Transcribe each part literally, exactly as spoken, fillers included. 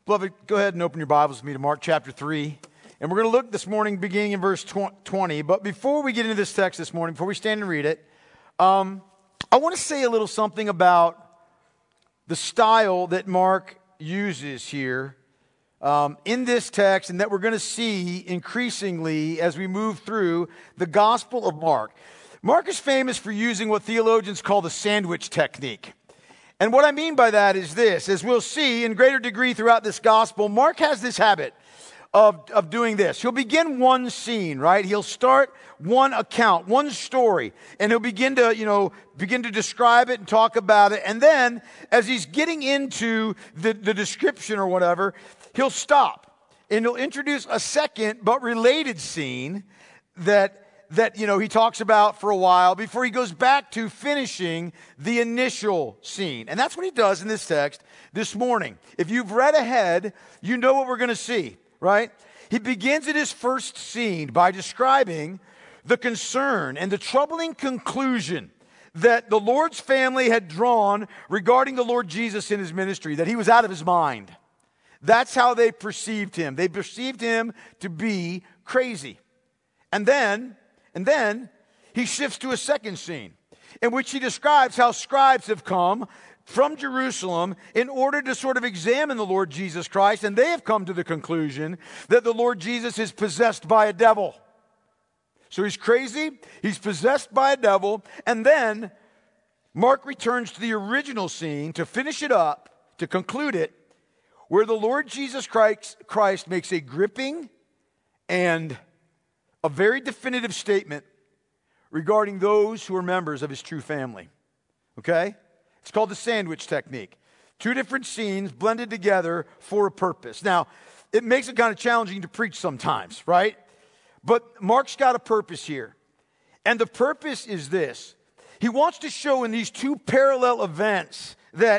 Beloved, go ahead and open your Bibles with me to Mark chapter three. And we're going to look this morning beginning in verse twenty. But before we get into this text this morning, before we stand and read it, um, I want to say a little something about the style that Mark uses here um, in this text, and that we're going to see increasingly as we move through the Gospel of Mark. Mark is famous for using what theologians call the sandwich technique. And what I mean by that is this: as we'll see in greater degree throughout this gospel, Mark has this habit of, of doing this. He'll begin one scene, right? He'll start one account, one story, and he'll begin to, you know, begin to describe it and talk about it. And then, as he's getting into the, the description or whatever, he'll stop and he'll introduce a second but related scene that that, you know, he talks about for a while before he goes back to finishing the initial scene. And that's what he does in this text this morning. If you've read ahead, you know what we're going to see, right? He begins at his first scene by describing the concern and the troubling conclusion that the Lord's family had drawn regarding the Lord Jesus in his ministry, that he was out of his mind. That's how they perceived him. They perceived him to be crazy. And then And then he shifts to a second scene in which he describes how scribes have come from Jerusalem in order to sort of examine the Lord Jesus Christ, and they have come to the conclusion that the Lord Jesus is possessed by a devil. So he's crazy, he's possessed by a devil, and then Mark returns to the original scene to finish it up, to conclude it, where the Lord Jesus Christ, Christ makes a gripping and a very definitive statement regarding those who are members of his true family. Okay? It's called the sandwich technique. Two different scenes blended together for a purpose. Now, it makes it kind of challenging to preach sometimes, right? But Mark's got a purpose here. And the purpose is this. He wants to show in these two parallel events that,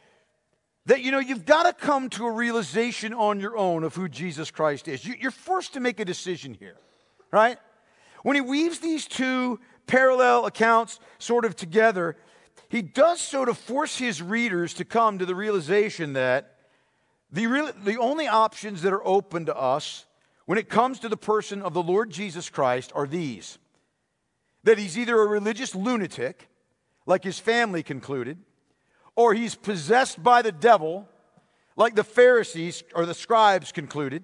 that you know, you've got to come to a realization on your own of who Jesus Christ is. You, you're forced to make a decision here. Right? When he weaves these two parallel accounts sort of together, he does so to force his readers to come to the realization that the, real, the only options that are open to us when it comes to the person of the Lord Jesus Christ are these. That he's either a religious lunatic, like his family concluded, or he's possessed by the devil, like the Pharisees or the scribes concluded,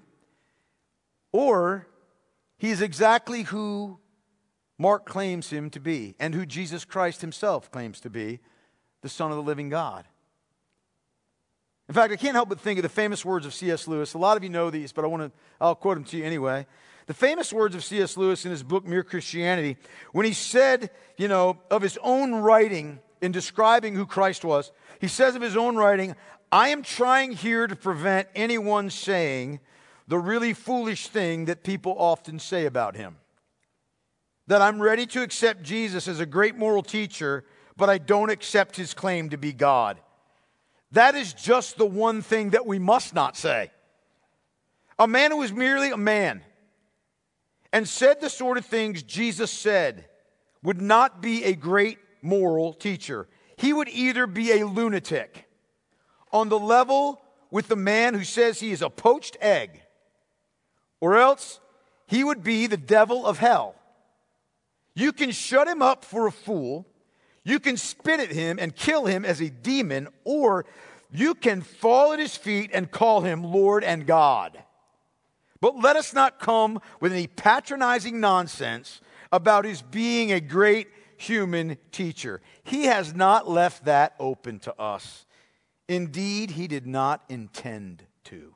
or he is exactly who Mark claims him to be, and who Jesus Christ himself claims to be, the Son of the living God. In fact, I can't help but think of the famous words of C S Lewis. A lot of you know these, but I want to, I'll quote them to you anyway. The famous words of C S Lewis in his book, Mere Christianity, when he said, you know, of his own writing in describing who Christ was, he says of his own writing, "I am trying here to prevent anyone saying the really foolish thing that people often say about him. That I'm ready to accept Jesus as a great moral teacher, but I don't accept his claim to be God. That is just the one thing that we must not say. A man who is merely a man and said the sort of things Jesus said would not be a great moral teacher. He would either be a lunatic on the level with the man who says he is a poached egg, or else he would be the devil of hell. You can shut him up for a fool, you can spit at him and kill him as a demon, or you can fall at his feet and call him Lord and God. But let us not come with any patronizing nonsense about his being a great human teacher. He has not left that open to us. Indeed, he did not intend to."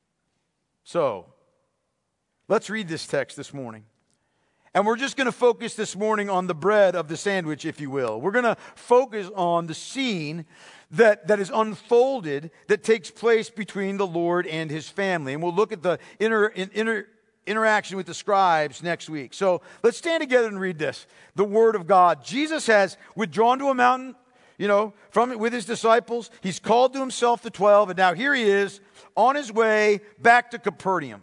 So, let's read this text this morning. And we're just going to focus this morning on the bread of the sandwich, if you will. We're going to focus on the scene that, that is unfolded that takes place between the Lord and his family. And we'll look at the inter, inter, interaction with the scribes next week. So let's stand together and read this. The Word of God. Jesus has withdrawn to a mountain, you know, from with his disciples. He's called to himself the twelve. And now here he is on his way back to Capernaum.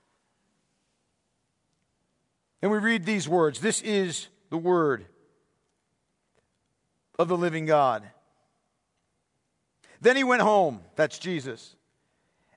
And we read these words. This is the word of the living God. Then he went home, that's Jesus,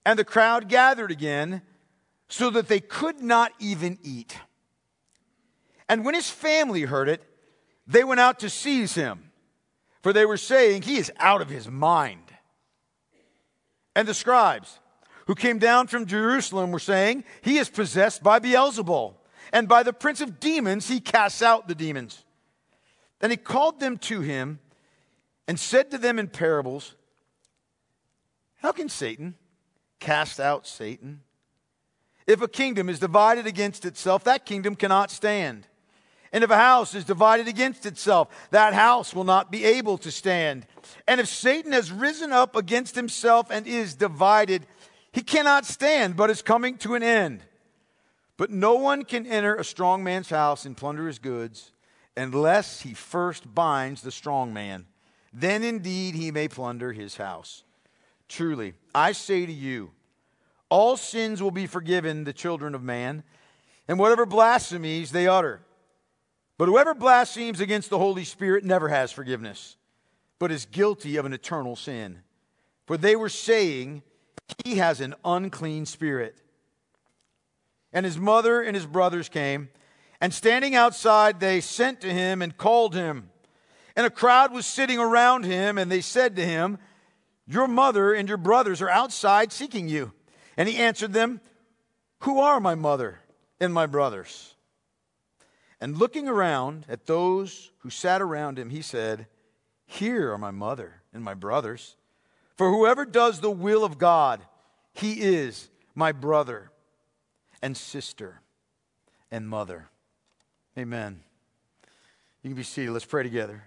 And the crowd gathered again, so that they could not even eat. And when his family heard it, they went out to seize him, for they were saying, he is out of his mind. And the scribes who came down from Jerusalem were saying, he is possessed by Beelzebul, and by the prince of demons he casts out the demons. Then he called them to him and said to them in parables, how can Satan cast out Satan? If a kingdom is divided against itself, that kingdom cannot stand. And if a house is divided against itself, that house will not be able to stand. And if Satan has risen up against himself and is divided, he cannot stand, but is coming to an end. But no one can enter a strong man's house and plunder his goods unless he first binds the strong man. Then indeed he may plunder his house. Truly, I say to you, all sins will be forgiven the children of man, and whatever blasphemies they utter. But whoever blasphemes against the Holy Spirit never has forgiveness, but is guilty of an eternal sin. For they were saying, he has an unclean spirit. And his mother and his brothers came, and standing outside they sent to him and called him. And a crowd was sitting around him, and they said to him, your mother and your brothers are outside seeking you. And he answered them, who are my mother and my brothers? And looking around at those who sat around him, he said, here are my mother and my brothers. For whoever does the will of God, he is my brother and sister and mother. Amen. You can be seated. Let's pray together.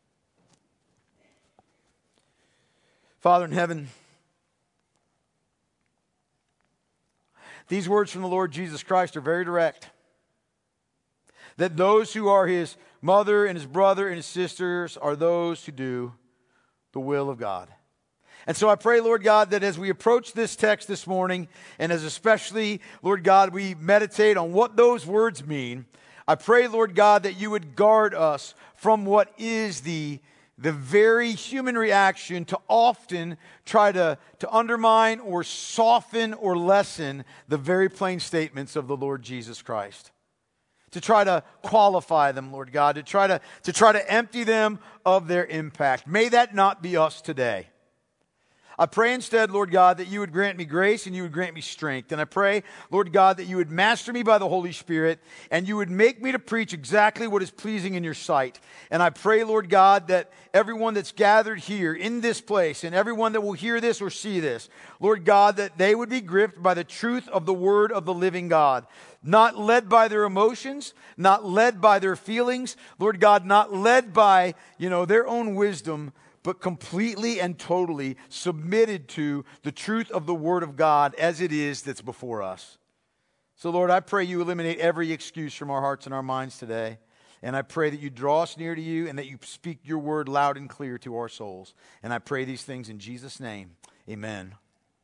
Father in heaven, these words from the Lord Jesus Christ are very direct. That those who are his mother and his brother and his sisters are those who do the will of God. And so I pray, Lord God, that as we approach this text this morning, and as especially, Lord God, we meditate on what those words mean, I pray, Lord God, that you would guard us from what is the the very human reaction to often try to, to undermine or soften or lessen the very plain statements of the Lord Jesus Christ. To try to qualify them, Lord God, to try to, to try to empty them of their impact. May that not be us today. I pray instead, Lord God, that you would grant me grace and you would grant me strength. And I pray, Lord God, that you would master me by the Holy Spirit and you would make me to preach exactly what is pleasing in your sight. And I pray, Lord God, that everyone that's gathered here in this place and everyone that will hear this or see this, Lord God, that they would be gripped by the truth of the word of the living God. Not led by their emotions, not led by their feelings, Lord God, not led by, you know, their own wisdom, but completely and totally submitted to the truth of the Word of God as it is that's before us. So, Lord, I pray you eliminate every excuse from our hearts and our minds today. And I pray that you draw us near to you and that you speak your word loud and clear to our souls. And I pray these things in Jesus' name. Amen.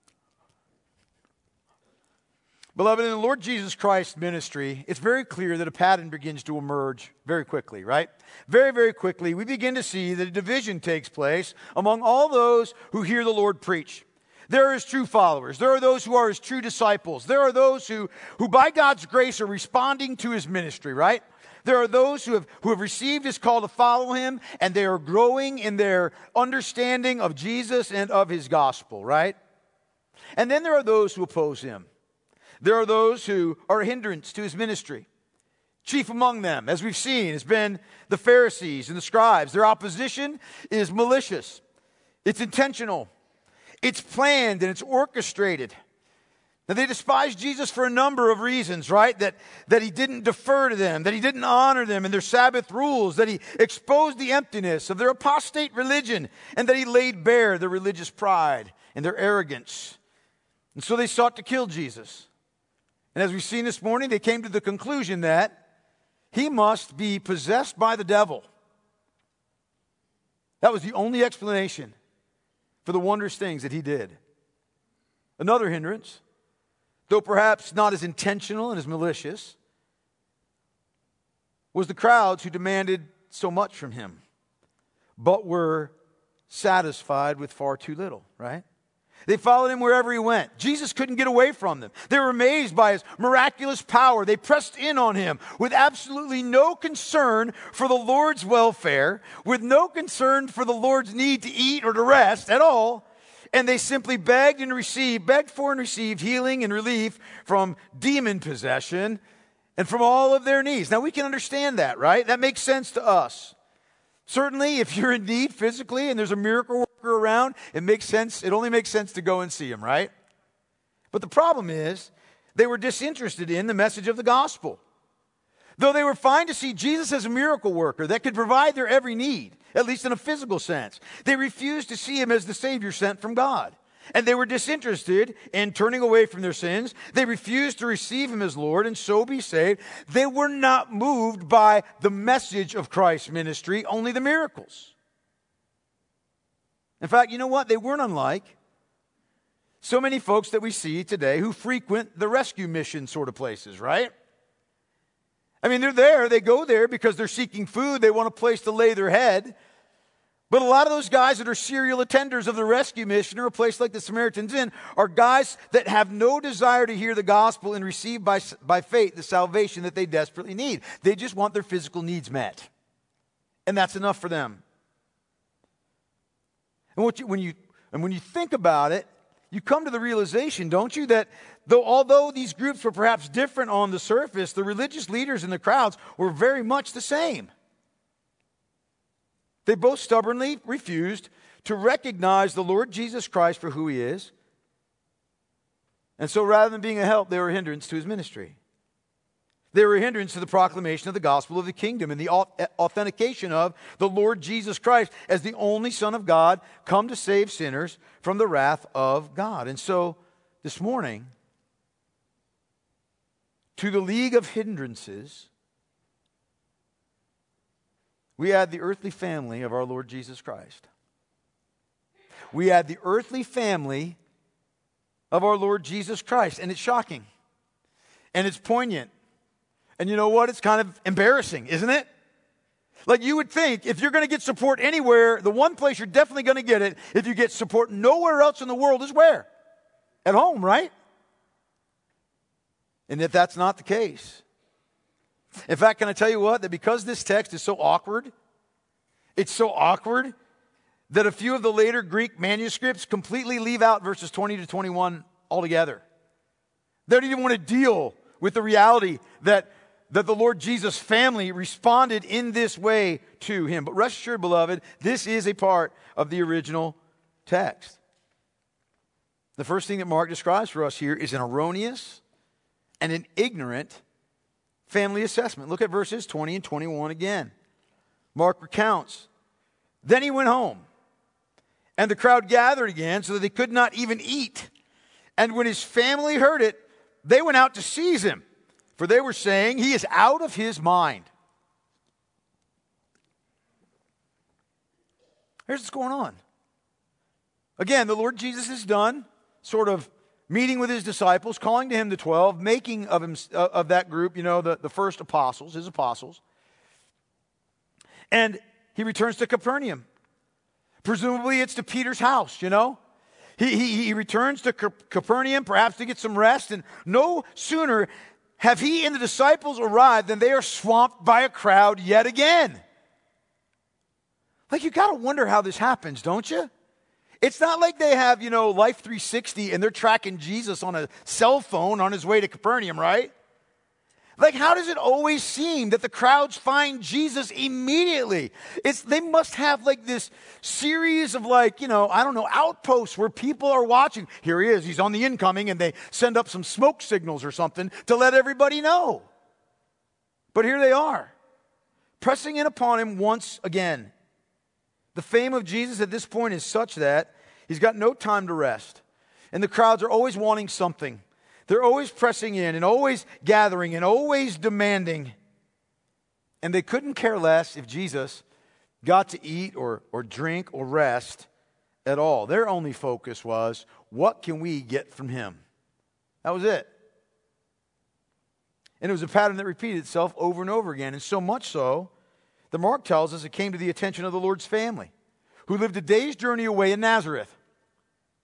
Beloved, in the Lord Jesus Christ's ministry, it's very clear that a pattern begins to emerge very quickly, right? Very, very quickly, we begin to see that a division takes place among all those who hear the Lord preach. There are his true followers. There are those who are his true disciples. There are those who, who by God's grace are responding to his ministry, right? There are those who have, who have received his call to follow him, and they are growing in their understanding of Jesus and of his gospel, right? And then there are those who oppose him. There are those who are a hindrance to his ministry. Chief among them, as we've seen, has been the Pharisees and the scribes. Their opposition is malicious. It's intentional. It's planned and it's orchestrated. Now, they despise Jesus for a number of reasons, right? That, that he didn't defer to them, that he didn't honor them in their Sabbath rules, that he exposed the emptiness of their apostate religion, and that he laid bare their religious pride and their arrogance. And so they sought to kill Jesus. And as we've seen this morning, they came to the conclusion that he must be possessed by the devil. That was the only explanation for the wondrous things that he did. Another hindrance, though perhaps not as intentional and as malicious, was the crowds who demanded so much from him, but were satisfied with far too little, right? They followed him wherever he went. Jesus couldn't get away from them. They were amazed by his miraculous power. They pressed in on him with absolutely no concern for the Lord's welfare, with no concern for the Lord's need to eat or to rest at all. And they simply begged and received, begged for and received healing and relief from demon possession and from all of their needs. Now we can understand that, right? That makes sense to us. Certainly, if you're in need physically and there's a miracle worker around, it makes sense. It only makes sense to go and see him, right? But the problem is, they were disinterested in the message of the gospel. Though they were fine to see Jesus as a miracle worker that could provide their every need, at least in a physical sense, they refused to see him as the Savior sent from God. And they were disinterested in turning away from their sins. They refused to receive him as Lord and so be saved. They were not moved by the message of Christ's ministry, only the miracles. In fact, you know what? They weren't unlike so many folks that we see today who frequent the rescue mission sort of places, right? I mean, they're there. They go there because they're seeking food. They want a place to lay their head. But a lot of those guys that are serial attenders of the rescue mission or a place like the Samaritan's Inn are guys that have no desire to hear the gospel and receive by, by faith the salvation that they desperately need. They just want their physical needs met. And that's enough for them. And what you, when you, and when you think about it, you come to the realization, don't you, that though although these groups were perhaps different on the surface, the religious leaders in the crowds were very much the same. They both stubbornly refused to recognize the Lord Jesus Christ for who he is. And so rather than being a help, they were a hindrance to his ministry. They were a hindrance to the proclamation of the gospel of the kingdom and the authentication of the Lord Jesus Christ as the only Son of God come to save sinners from the wrath of God. And so this morning, to the league of hindrances, we add the earthly family of our Lord Jesus Christ. We add the earthly family of our Lord Jesus Christ. And it's shocking. And it's poignant. And you know what? It's kind of embarrassing, isn't it? Like you would think if you're going to get support anywhere, the one place you're definitely going to get it, if you get support nowhere else in the world, is where? At home, right? And if that's not the case. In fact, can I tell you what? That because this text is so awkward, it's so awkward that a few of the later Greek manuscripts completely leave out verses twenty to twenty-one altogether. They don't even want to deal with the reality that, that the Lord Jesus' family responded in this way to him. But rest assured, beloved, this is a part of the original text. The first thing that Mark describes for us here is an erroneous and an ignorant family assessment. Look at verses twenty and twenty-one again. Mark recounts, then he went home, and the crowd gathered again so that they could not even eat. And when his family heard it, they went out to seize him, for they were saying, he is out of his mind. Here's what's going on. Again, the Lord Jesus is done sort of meeting with his disciples, calling to him the twelve, making of him of that group, you know, the, the first apostles, his apostles. And he returns to Capernaum. Presumably it's to Peter's house, you know. He, he, he returns to Capernaum, perhaps to get some rest, and no sooner have he and the disciples arrived than they are swamped by a crowd yet again. Like, you got to wonder how this happens, don't you? It's not like they have, you know, Life three sixty and they're tracking Jesus on a cell phone on his way to Capernaum, right? Like, how does it always seem that the crowds find Jesus immediately? It's, they must have like this series of like, you know, I don't know, outposts where people are watching. Here he is, he's on the incoming, and they send up some smoke signals or something to let everybody know. But here they are, pressing in upon him once again. The fame of Jesus at this point is such that he's got no time to rest. And the crowds are always wanting something. They're always pressing in and always gathering and always demanding. And they couldn't care less if Jesus got to eat or, or drink or rest at all. Their only focus was, what can we get from him? That was it. And it was a pattern that repeated itself over and over again. And so much so, the Mark tells us it came to the attention of the Lord's family, who lived a day's journey away in Nazareth.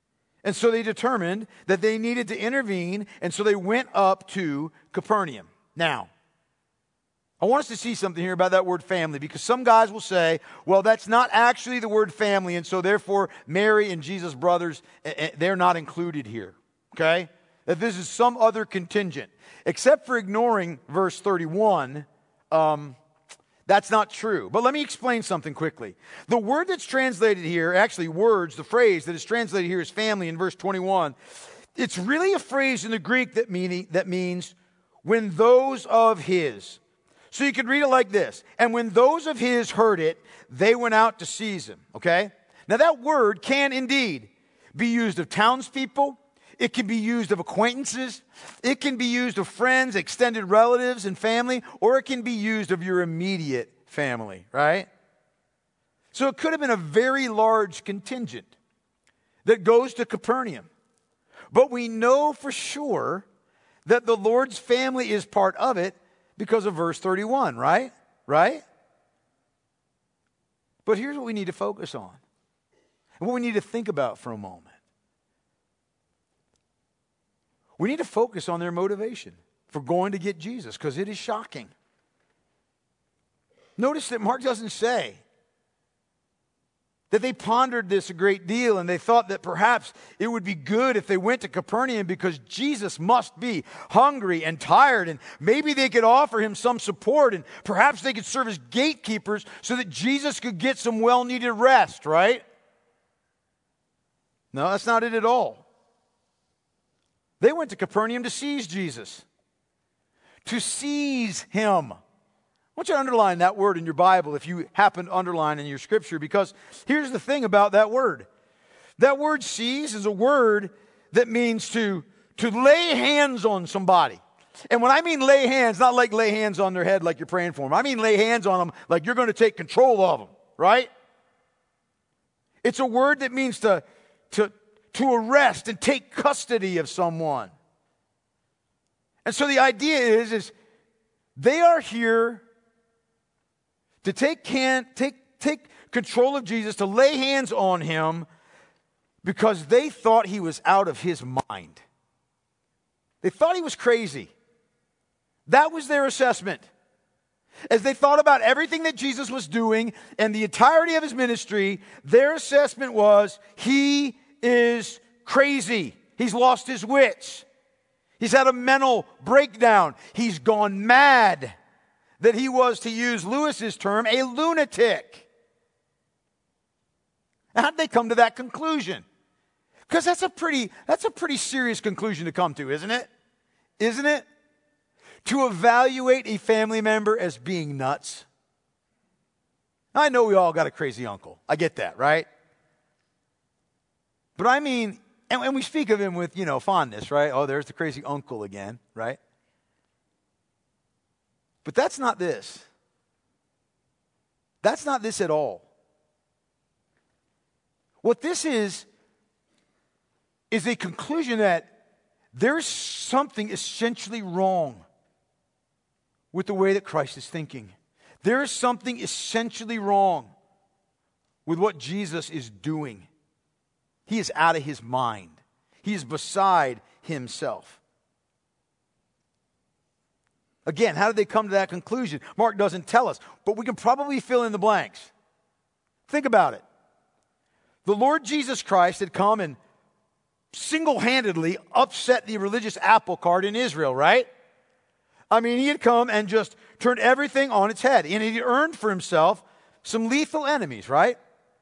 And so they determined that they needed to intervene, and so they went up to Capernaum. Now, I want us to see something here about that word family, because some guys will say, well, that's not actually the word family, and so therefore Mary and Jesus' brothers, they're not included here, okay? That this is some other contingent. Except for ignoring verse thirty-one, um, that's not true. But let me explain something quickly. The word that's translated here, actually words, the phrase that is translated here as family in verse twenty-one, it's really a phrase in the Greek that, meaning, that means when those of his. So you could read it like this. And when those of his heard it, they went out to seize him. Okay? Now that word can indeed be used of townspeople. It can be used of acquaintances. It can be used of friends, extended relatives, and family. Or it can be used of your immediate family, right? So it could have been a very large contingent that goes to Capernaum. But we know for sure that the Lord's family is part of it because of verse thirty-one, right? Right? But here's what we need to focus on, and what we need to think about for a moment. We need to focus on their motivation for going to get Jesus, because it is shocking. Notice that Mark doesn't say that they pondered this a great deal and they thought that perhaps it would be good if they went to Capernaum because Jesus must be hungry and tired, and maybe they could offer him some support, and perhaps they could serve as gatekeepers so that Jesus could get some well-needed rest, right? No, that's not it at all. They went to Capernaum to seize Jesus, to seize him. I want you to underline that word in your Bible if you happen to underline in your scripture, because here's the thing about that word. That word seize is a word that means to, to lay hands on somebody. And when I mean lay hands, not like lay hands on their head like you're praying for them. I mean lay hands on them like you're going to take control of them, right? It's a word that means to, to, to arrest and take custody of someone. And so the idea is, is they are here to take, can, take, take control of Jesus, to lay hands on him, because they thought he was out of his mind. They thought he was crazy. That was their assessment. As they thought about everything that Jesus was doing and the entirety of his ministry, their assessment was, he is crazy. He's lost his wits. He's had a mental breakdown. He's gone mad. That he was, to use Lewis's term, a lunatic. How did they come to that conclusion? Because that's a pretty, that's a pretty serious conclusion to come to, isn't it? Isn't it? To evaluate a family member as being nuts. I know we all got a crazy uncle. I get that, right? But I mean, and, and we speak of him with, you know, fondness, right? Oh, there's the crazy uncle again, right? But that's not this. That's not this at all. What this is, is a conclusion that there's something essentially wrong with the way that Christ is thinking. There is something essentially wrong with what Jesus is doing. He is out of his mind. He is beside himself. Again, how did they come to that conclusion? Mark doesn't tell us, but we can probably fill in the blanks. Think about it. The Lord Jesus Christ had come and single-handedly upset the religious apple cart in Israel, right? I mean, he had come and just turned everything on its head. And he earned for himself some lethal enemies, right?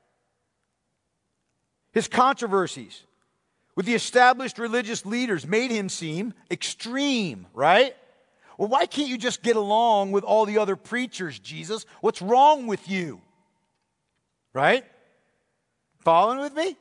His controversies with the established religious leaders made him seem extreme, right? Well, why can't you just get along with all the other preachers, Jesus? What's wrong with you? Right? Following with me?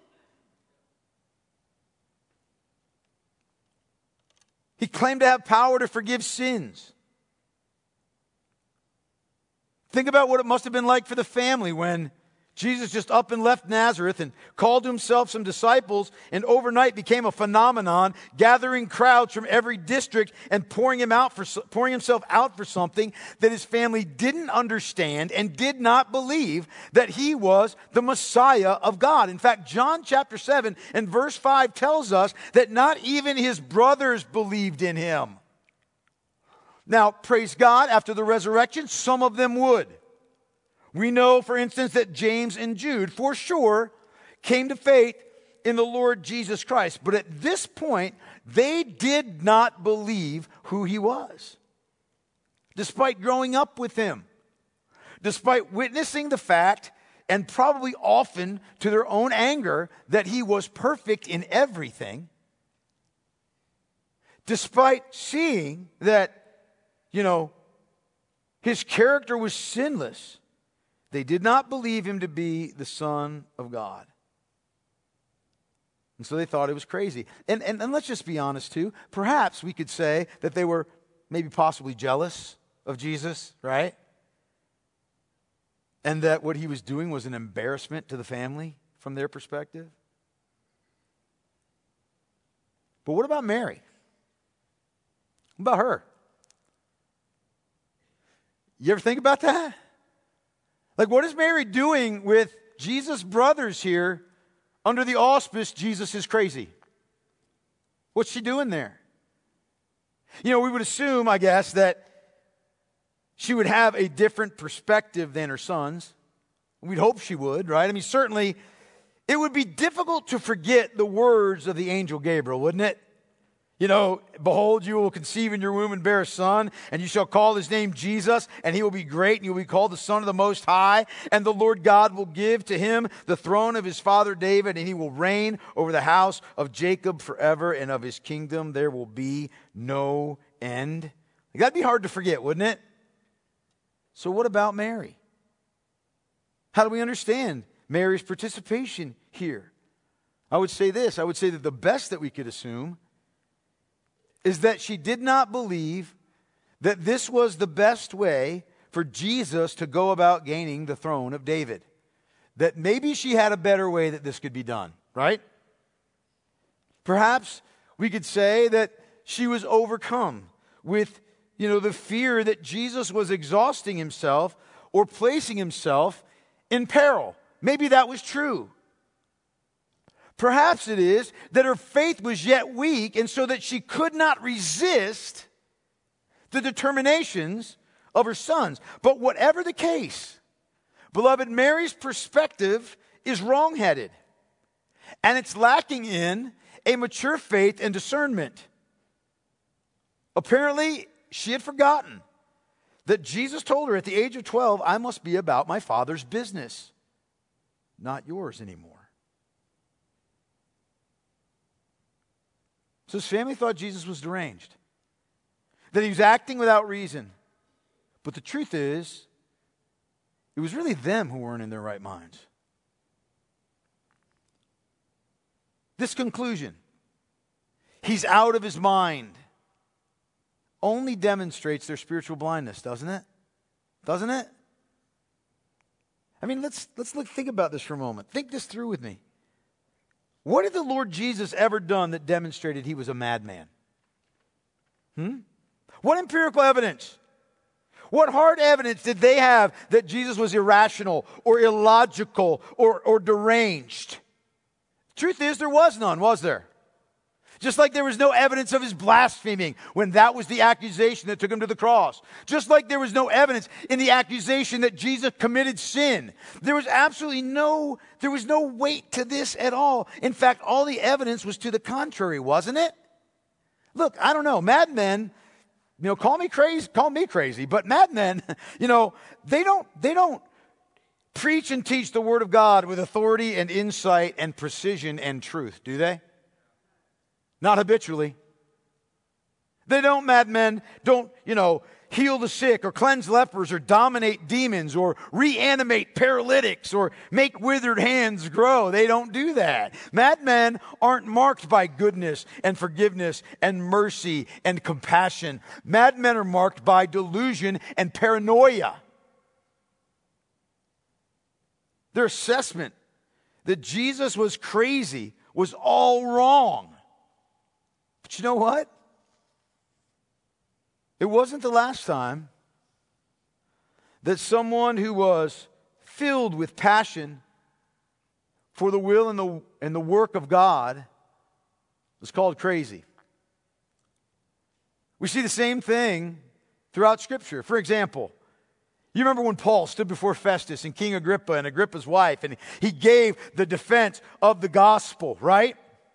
He claimed to have power to forgive sins. Think about what it must have been like for the family when Jesus just up and left Nazareth and called to himself some disciples and overnight became a phenomenon, gathering crowds from every district and pouring him out for pouring himself out for something that his family didn't understand and did not believe that he was the Messiah of God. In fact, John chapter seven and verse five tells us that not even his brothers believed in him. Now, praise God, after the resurrection, some of them would. We know, for instance, that James and Jude, for sure, came to faith in the Lord Jesus Christ. But at this point, they did not believe who he was. Despite growing up with him, despite witnessing the fact, and probably often to their own anger, that he was perfect in everything, despite seeing that, you know, his character was sinless, they did not believe him to be the Son of God. And so they thought it was crazy. And, and, and let's just be honest too. Perhaps we could say that they were maybe possibly jealous of Jesus, right? And that what he was doing was an embarrassment to the family from their perspective. But what about Mary? What about her? You ever think about that? Like, what is Mary doing with Jesus' brothers here under the auspice Jesus is crazy? What's she doing there? You know, we would assume, I guess, that she would have a different perspective than her sons. We'd hope she would, right? I mean, certainly, it would be difficult to forget the words of the angel Gabriel, wouldn't it? You know, behold, you will conceive in your womb and bear a son, and you shall call his name Jesus, and he will be great, and he will be called the Son of the Most High, and the Lord God will give to him the throne of his father David, and he will reign over the house of Jacob forever, and of his kingdom there will be no end. That'd be hard to forget, wouldn't it? So what about Mary? How do we understand Mary's participation here? I would say this. I would say that the best that we could assume is that she did not believe that this was the best way for Jesus to go about gaining the throne of David. That maybe she had a better way that this could be done, right? Perhaps we could say that she was overcome with, you know, the fear that Jesus was exhausting himself or placing himself in peril. Maybe that was true. Perhaps it is that her faith was yet weak, and so that she could not resist the determinations of her sons. But whatever the case, beloved, Mary's perspective is wrong-headed, and it's lacking in a mature faith and discernment. Apparently, she had forgotten that Jesus told her at the age of twelve, I must be about my Father's business, not yours anymore. So his family thought Jesus was deranged, that he was acting without reason. But the truth is, it was really them who weren't in their right minds. This conclusion, he's out of his mind, only demonstrates their spiritual blindness, doesn't it? Doesn't it? I mean, let's let's look, think about this for a moment. Think this through with me. What had the Lord Jesus ever done that demonstrated he was a madman? Hmm? What empirical evidence? What hard evidence did they have that Jesus was irrational or illogical or, or deranged? Truth is, there was none, was there? Just like there was no evidence of his blaspheming when that was the accusation that took him to the cross. Just like there was no evidence in the accusation that Jesus committed sin. There was absolutely no, there was no weight to this at all. In fact, all the evidence was to the contrary, wasn't it? Look, I don't know, madmen, you know, call me crazy, call me crazy, but madmen, you know, they don't, they don't preach and teach the Word of God with authority and insight and precision and truth, do they? Not habitually. They don't, madmen, don't, you know, heal the sick or cleanse lepers or dominate demons or reanimate paralytics or make withered hands grow. They don't do that. Madmen aren't marked by goodness and forgiveness and mercy and compassion. Madmen are marked by delusion and paranoia. Their assessment that Jesus was crazy was all wrong. But you know what? It wasn't the last time that someone who was filled with passion for the will and the, and the work of God was called crazy. We see the same thing throughout Scripture. For example, you remember when Paul stood before Festus and King Agrippa and Agrippa's wife, and he gave the defense of the gospel, right?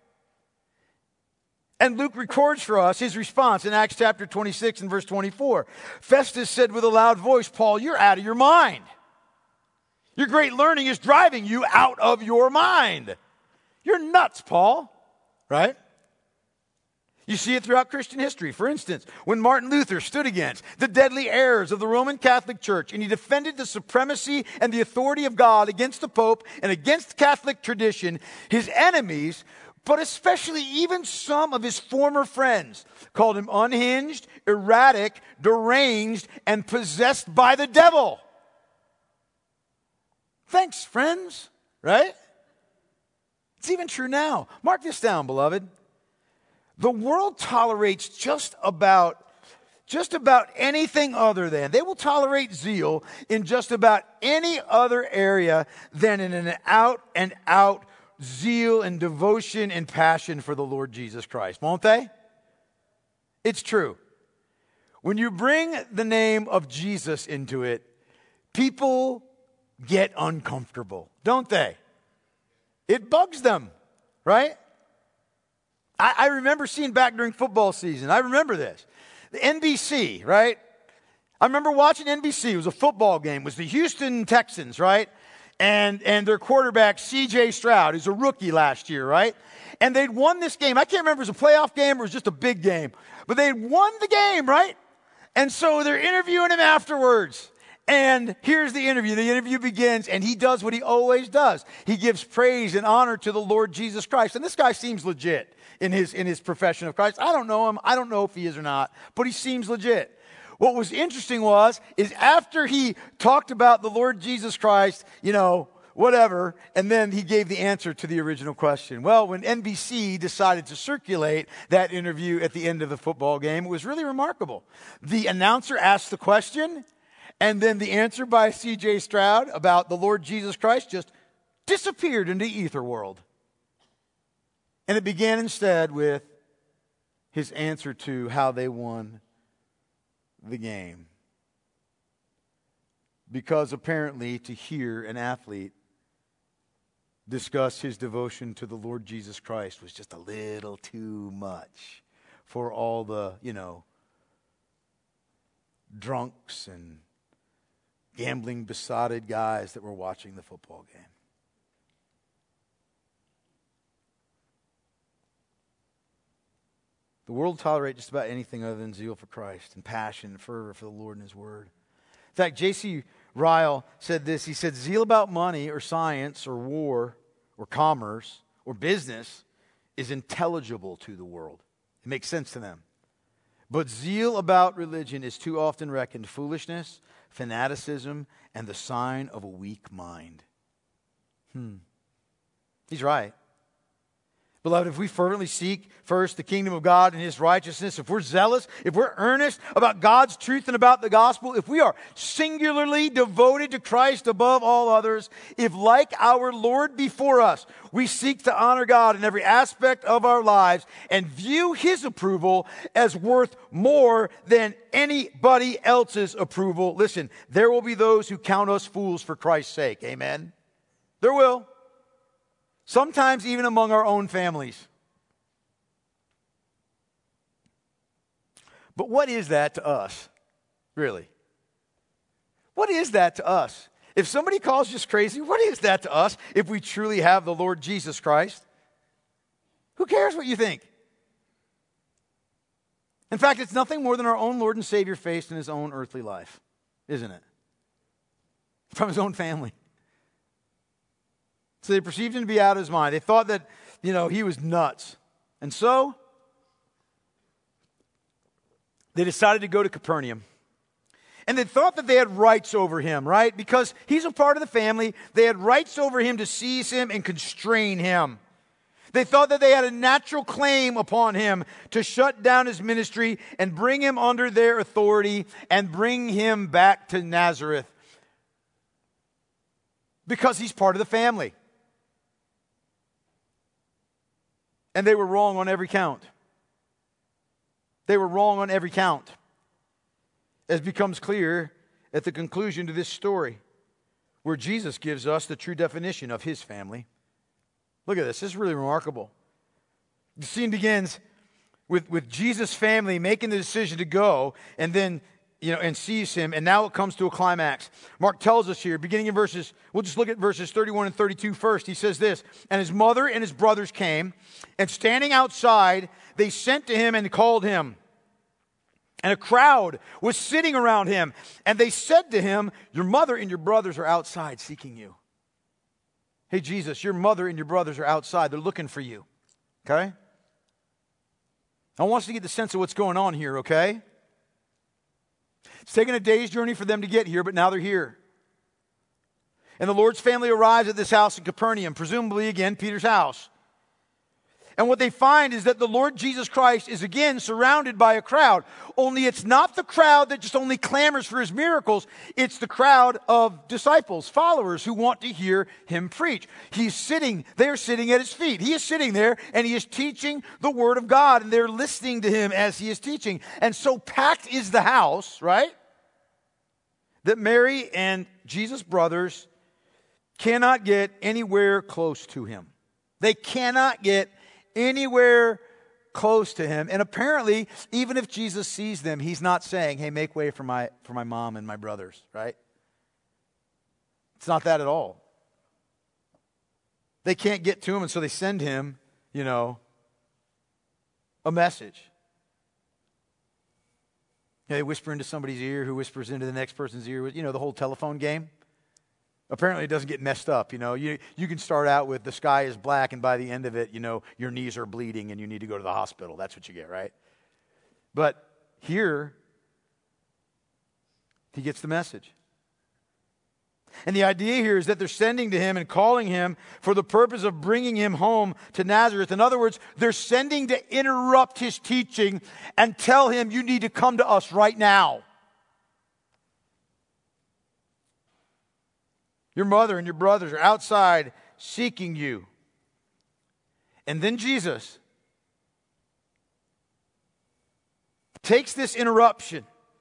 And Luke records for us his response in Acts chapter twenty-six and verse twenty-four. Festus said with a loud voice, "Paul, you're out of your mind. Your great learning is driving you out of your mind. You're nuts, Paul." Right? You see it throughout Christian history. For instance, when Martin Luther stood against the deadly errors of the Roman Catholic Church and he defended the supremacy and the authority of God against the Pope and against Catholic tradition, his enemies, but especially even some of his former friends, called him unhinged, erratic, deranged, and possessed by the devil. Thanks, friends, right? It's even true now. Mark this down, beloved. The world tolerates just about, just about anything other than. They will tolerate zeal in just about any other area than in an out and out zeal and devotion and passion for the Lord Jesus Christ, won't they? It's true. When you bring the name of Jesus into it, people get uncomfortable, don't they? It bugs them, right? I, I remember seeing back during football season, I remember this. The N B C, right? I remember watching N B C. It was a football game. It was the Houston Texans, right? And and their quarterback, C J Stroud, who's a rookie last year, right? And they'd won this game. I can't remember if it was a playoff game or it was just a big game. But they'd won the game, right? And so they're interviewing him afterwards. And here's the interview. The interview begins, and he does what he always does. He gives praise and honor to the Lord Jesus Christ. And this guy seems legit in his, in his profession of Christ. I don't know him. I don't know if he is or not, but he seems legit. What was interesting was, is after he talked about the Lord Jesus Christ, you know, whatever, and then he gave the answer to the original question. Well, when N B C decided to circulate that interview at the end of the football game, it was really remarkable. The announcer asked the question, and then the answer by C J Stroud about the Lord Jesus Christ just disappeared into ether world. And it began instead with his answer to how they won the game. Because apparently to hear an athlete discuss his devotion to the Lord Jesus Christ was just a little too much for all the, you know, drunks and gambling besotted guys that were watching the football game. The world tolerates just about anything other than zeal for Christ and passion and fervor for the Lord and His Word. In fact, J C Ryle said this. He said, zeal about money or science or war or commerce or business is intelligible to the world. It makes sense to them. But zeal about religion is too often reckoned foolishness, fanaticism, and the sign of a weak mind. Hmm. He's right. Beloved, if we fervently seek first the kingdom of God and His righteousness, if we're zealous, if we're earnest about God's truth and about the gospel, if we are singularly devoted to Christ above all others, if like our Lord before us, we seek to honor God in every aspect of our lives and view His approval as worth more than anybody else's approval, listen, there will be those who count us fools for Christ's sake. Amen? There will. Sometimes even among our own families. But what is that to us, really? What is that to us? If somebody calls us crazy, what is that to us if we truly have the Lord Jesus Christ? Who cares what you think? In fact, it's nothing more than our own Lord and Savior faced in His own earthly life, isn't it? From His own family. So they perceived Him to be out of His mind. They thought that, you know, He was nuts. And so they decided to go to Capernaum. And they thought that they had rights over him, right? Because he's a part of the family. They had rights over him to seize him and constrain him. They thought that they had a natural claim upon him to shut down his ministry and bring him under their authority and bring him back to Nazareth. Because he's part of the family. And they were wrong on every count. They were wrong on every count. As becomes clear at the conclusion to this story, where Jesus gives us the true definition of his family. Look at this. This is really remarkable. The scene begins with, with Jesus' family making the decision to go and then, you know, and seize him. And now it comes to a climax. Mark tells us here, beginning in verses, we'll just look at verses thirty-one and thirty-two first. He says this, and his mother and his brothers came, and standing outside, they sent to him and called him. And a crowd was sitting around him. And they said to him, your mother and your brothers are outside seeking you. Hey, Jesus, your mother and your brothers are outside. They're looking for you. Okay? I want us to get the sense of what's going on here, okay? It's taken a day's journey for them to get here, but now they're here. And the Lord's family arrives at this house in Capernaum, presumably, again, Peter's house. And what they find is that the Lord Jesus Christ is again surrounded by a crowd. Only it's not the crowd that just only clamors for his miracles. It's the crowd of disciples, followers who want to hear him preach. He's sitting, they're sitting at his feet. He is sitting there and he is teaching the word of God and they're listening to him as he is teaching. And so packed is the house, right? That Mary and Jesus' brothers cannot get anywhere close to him. They cannot get anywhere close to him. And apparently, even if Jesus sees them, he's not saying, hey, make way for my for my mom and my brothers, right? It's not that at all. They can't get to him, and so they send him, you know, a message. Yeah, they whisper into somebody's ear who whispers into the next person's ear. You know, the whole telephone game. Apparently it doesn't get messed up, you know. You you can start out with the sky is black, and by the end of it, you know, your knees are bleeding and you need to go to the hospital. That's what you get, right? But here, he gets the message. And the idea here is that they're sending to him and calling him for the purpose of bringing him home to Nazareth. In other words, they're sending to interrupt his teaching and tell him, you need to come to us right now. Your mother and your brothers are outside seeking you. And then Jesus takes this interruption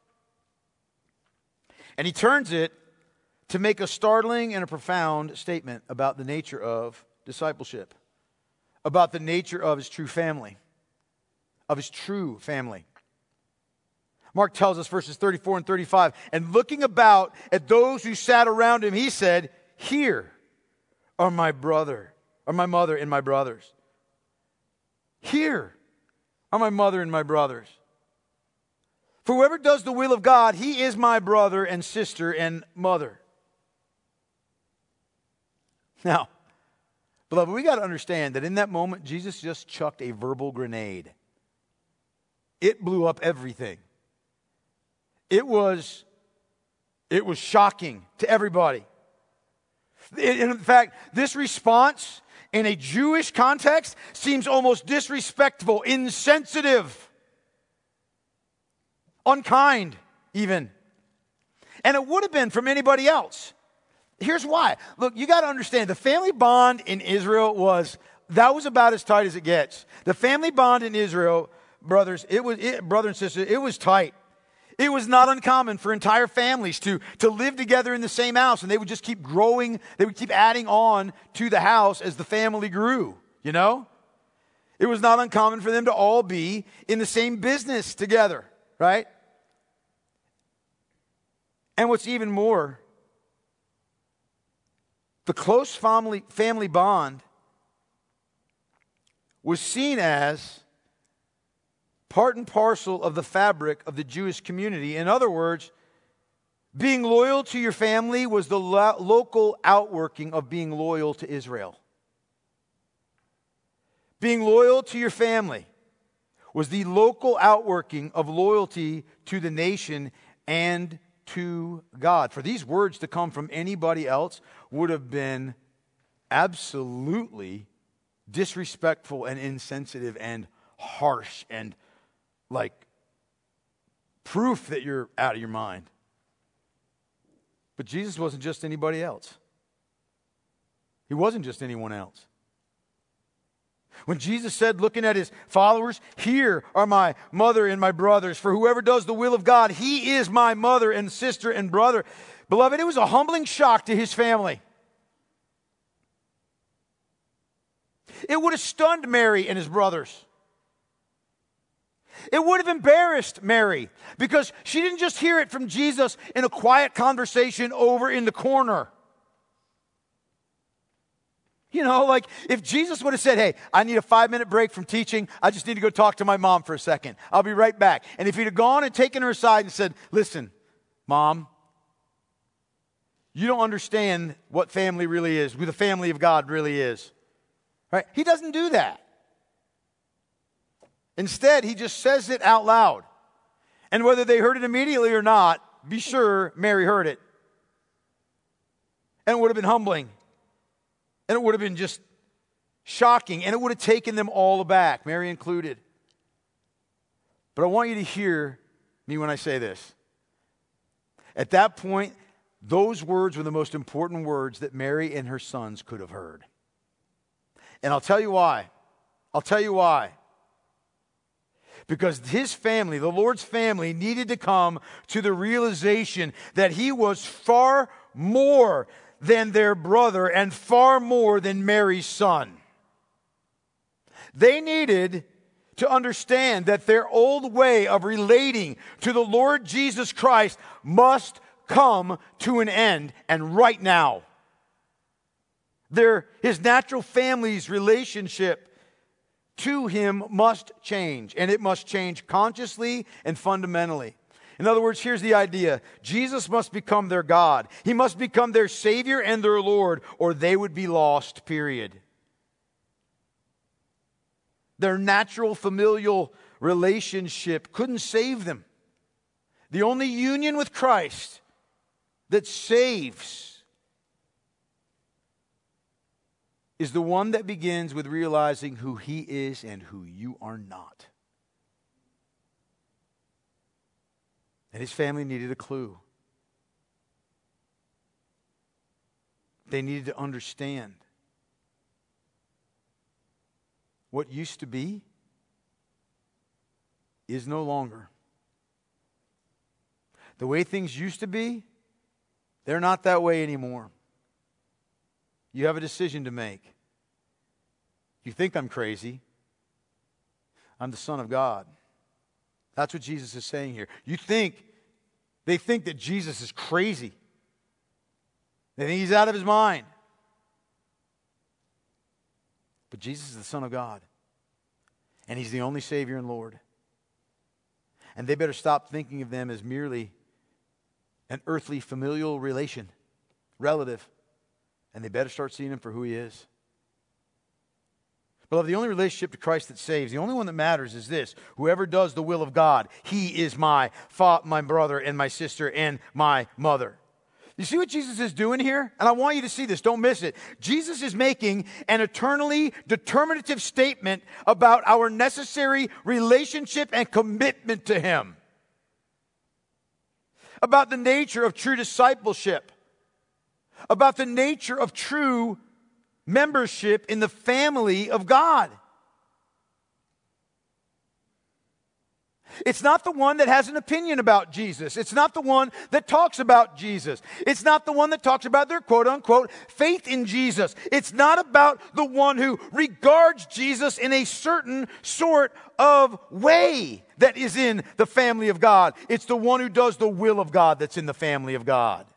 and he turns it to make a startling and a profound statement about the nature of discipleship, about the nature of his true family, of his true family. Mark tells us verses thirty-four and thirty-five, and looking about at those who sat around him, he said, here are my brother, or my mother and my brothers. Here are my mother and my brothers. For whoever does the will of God, he is my brother and sister and mother. Now, beloved, we got to understand that in that moment, Jesus just chucked a verbal grenade. It blew up everything. It was, it was shocking to everybody. In fact, this response in a Jewish context seems almost disrespectful, insensitive, unkind even. And it would have been from anybody else. Here's why. Look, you got to understand, the family bond in Israel was, that was about as tight as it gets. The family bond in Israel, brothers, it was, it, brother and sister, it was tight. It was not uncommon for entire families to, to live together in the same house, and they would just keep growing. They would keep adding on to the house as the family grew, you know? It was not uncommon for them to all be in the same business together, right? And what's even more, the close family, family bond was seen as part and parcel of the fabric of the Jewish community. In other words, being loyal to your family was the lo- local outworking of being loyal to Israel. Being loyal to your family was the local outworking of loyalty to the nation and to God. For these words to come from anybody else would have been absolutely disrespectful and insensitive and harsh and like proof that you're out of your mind. But Jesus wasn't just anybody else. He wasn't just anyone else. When Jesus said, looking at his followers, here are my mother and my brothers, for whoever does the will of God, he is my mother and sister and brother. Beloved, it was a humbling shock to his family. It would have stunned Mary and his brothers. It would have embarrassed Mary because she didn't just hear it from Jesus in a quiet conversation over in the corner. You know, like if Jesus would have said, hey, I need a five minute break from teaching. I just need to go talk to my mom for a second. I'll be right back. And if he'd have gone and taken her aside and said, listen, Mom, you don't understand what family really is, who the family of God really is. Right? He doesn't do that. Instead, he just says it out loud. And whether they heard it immediately or not, be sure Mary heard it. And it would have been humbling. And it would have been just shocking. And it would have taken them all aback, Mary included. But I want you to hear me when I say this. At that point, those words were the most important words that Mary and her sons could have heard. And I'll tell you why. I'll tell you why. Because his family, the Lord's family, needed to come to the realization that he was far more than their brother and far more than Mary's son. They needed to understand that their old way of relating to the Lord Jesus Christ must come to an end, and right now. Their, his natural family's relationship to him must change, and it must change consciously and fundamentally. In other words, here's the idea. Jesus must become their God. He must become their Savior and their Lord, or they would be lost, period. Their natural familial relationship couldn't save them. The only union with Christ that saves is the one that begins with realizing who he is and who you are not. And his family needed a clue. They needed to understand what used to be is no longer. The way things used to be, they're not that way anymore. You have a decision to make. You think I'm crazy. I'm the Son of God. That's what Jesus is saying here. You think, they think that Jesus is crazy. They think he's out of his mind. But Jesus is the Son of God. And he's the only Savior and Lord. And they better stop thinking of them as merely an earthly familial relation, relative. And they better start seeing him for who he is. Beloved, the only relationship to Christ that saves, the only one that matters is this. Whoever does the will of God, he is my fa- my brother and my sister and my mother. You see what Jesus is doing here? And I want you to see this. Don't miss it. Jesus is making an eternally determinative statement about our necessary relationship and commitment to him. About the nature of true discipleship. About the nature of true membership in the family of God. It's not the one that has an opinion about Jesus. It's not the one that talks about Jesus. It's not the one that talks about their quote-unquote faith in Jesus. It's not about the one who regards Jesus in a certain sort of way that is in the family of God. It's the one who does the will of God that's in the family of God.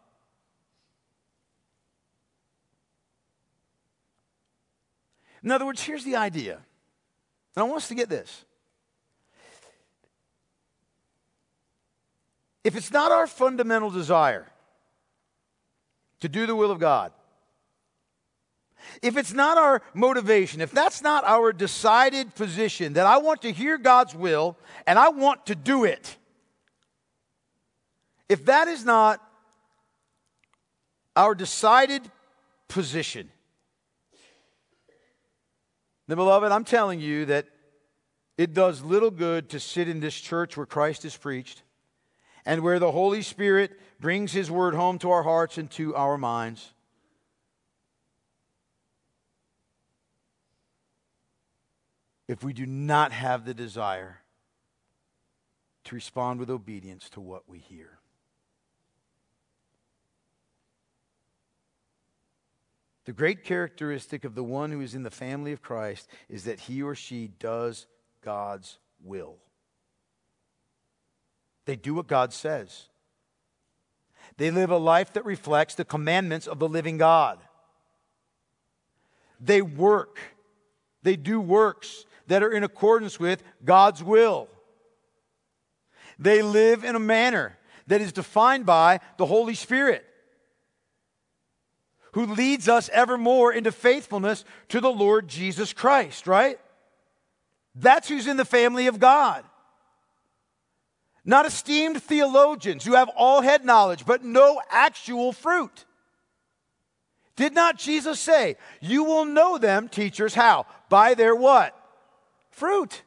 In other words, here's the idea. And I want us to get this. If it's not our fundamental desire to do the will of God, if it's not our motivation, if that's not our decided position that I want to hear God's will and I want to do it, if that is not our decided position, then, beloved, I'm telling you that it does little good to sit in this church where Christ is preached and where the Holy Spirit brings His word home to our hearts and to our minds. If we do not have the desire to respond with obedience to what we hear. The great characteristic of the one who is in the family of Christ is that he or she does God's will. They do what God says. They live a life that reflects the commandments of the living God. They work. They do works that are in accordance with God's will. They live in a manner that is defined by the Holy Spirit, who leads us evermore into faithfulness to the Lord Jesus Christ, right? That's who's in the family of God. Not esteemed theologians who have all head knowledge, but no actual fruit. Did not Jesus say, you will know them, teachers, how? By their what? Fruit.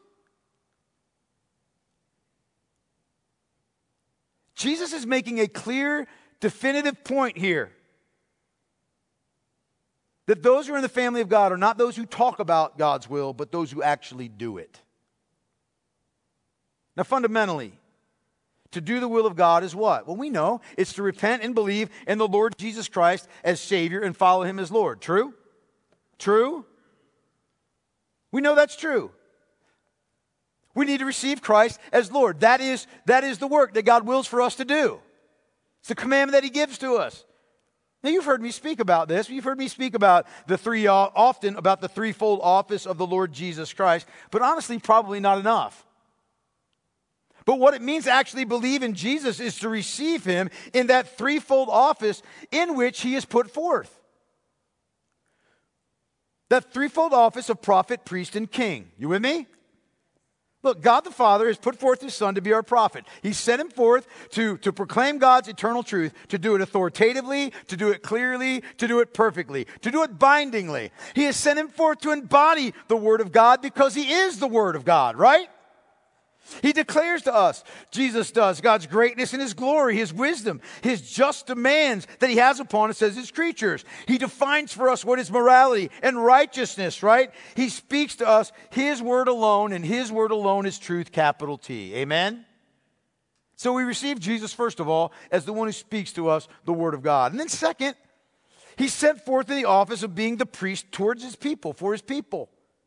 Jesus is making a clear, definitive point here. That those who are in the family of God are not those who talk about God's will, but those who actually do it. Now, fundamentally, to do the will of God is what? Well, we know it's to repent and believe in the Lord Jesus Christ as Savior and follow Him as Lord. True? True? We know that's true. We need to receive Christ as Lord. That is, that is the work that God wills for us to do. It's the commandment that He gives to us. Now, you've heard me speak about this. You've heard me speak about the three, often about the threefold office of the Lord Jesus Christ, but honestly, probably not enough. But what it means to actually believe in Jesus is to receive Him in that threefold office in which He is put forth. That threefold office of prophet, priest, and king. You with me? Look, God the Father has put forth His Son to be our prophet. He sent Him forth to, to proclaim God's eternal truth, to do it authoritatively, to do it clearly, to do it perfectly, to do it bindingly. He has sent Him forth to embody the Word of God because He is the Word of God, right? He declares to us, Jesus does, God's greatness and His glory, His wisdom, His just demands that He has upon us as His creatures. He defines for us what is morality and righteousness, right? He speaks to us His word alone, and His word alone is truth, capital T. Amen? So we receive Jesus, first of all, as the one who speaks to us the word of God. And then second, He's sent forth in the office of being the priest towards His people, for His people.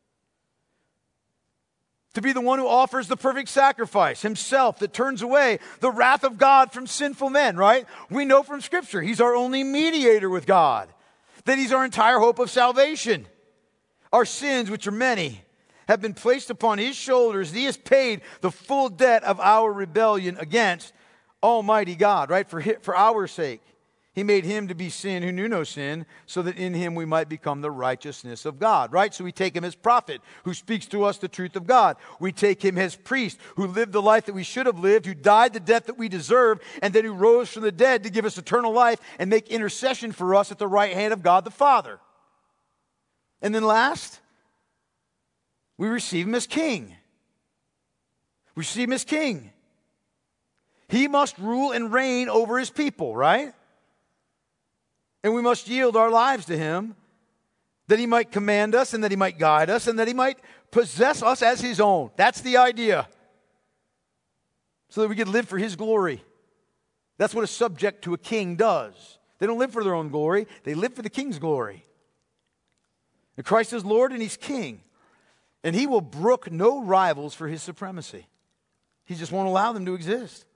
To be the one who offers the perfect sacrifice, Himself, that turns away the wrath of God from sinful men, right? We know from Scripture He's our only mediator with God, that He's our entire hope of salvation. Our sins, which are many, have been placed upon His shoulders. He has paid the full debt of our rebellion against Almighty God, right? For, for our sake. He made Him to be sin who knew no sin, so that in Him we might become the righteousness of God, right? So we take Him as prophet, who speaks to us the truth of God. We take Him as priest, who lived the life that we should have lived, who died the death that we deserve, and then who rose from the dead to give us eternal life and make intercession for us at the right hand of God the Father. And then last, we receive Him as King. We receive Him as King. He must rule and reign over His people, right? And we must yield our lives to Him, that He might command us and that He might guide us and that He might possess us as His own. That's the idea. So that we can live for His glory. That's what a subject to a king does. They don't live for their own glory. They live for the king's glory. And Christ is Lord and He's King. And He will brook no rivals for His supremacy. He just won't allow them to exist.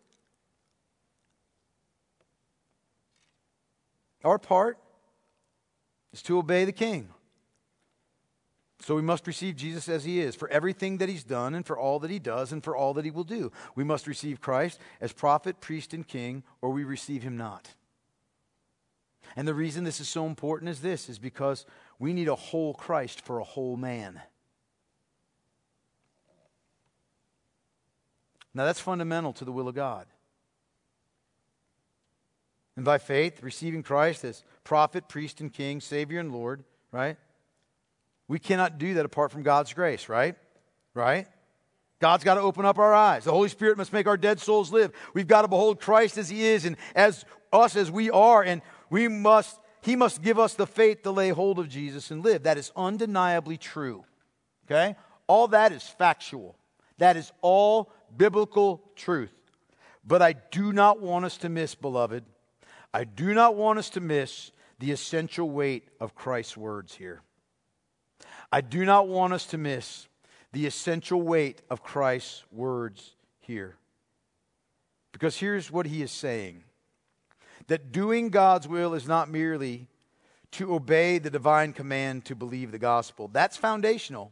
Our part is to obey the King. So we must receive Jesus as He is, for everything that He's done and for all that He does and for all that He will do. We must receive Christ as prophet, priest, and king, or we receive Him not. And the reason this is so important is this, is because we need a whole Christ for a whole man. Now that's fundamental to the will of God. And by faith, receiving Christ as prophet, priest, and king, Savior and Lord, right? We cannot do that apart from God's grace, right? Right? God's got to open up our eyes. The Holy Spirit must make our dead souls live. We've got to behold Christ as He is and as us as we are. And we must, He must give us the faith to lay hold of Jesus and live. That is undeniably true. Okay? All that is factual. That is all biblical truth. But I do not want us to miss, beloved, I do not want us to miss the essential weight of Christ's words here. I do not want us to miss the essential weight of Christ's words here. Because here's what He is saying. That doing God's will is not merely to obey the divine command to believe the gospel. That's foundational.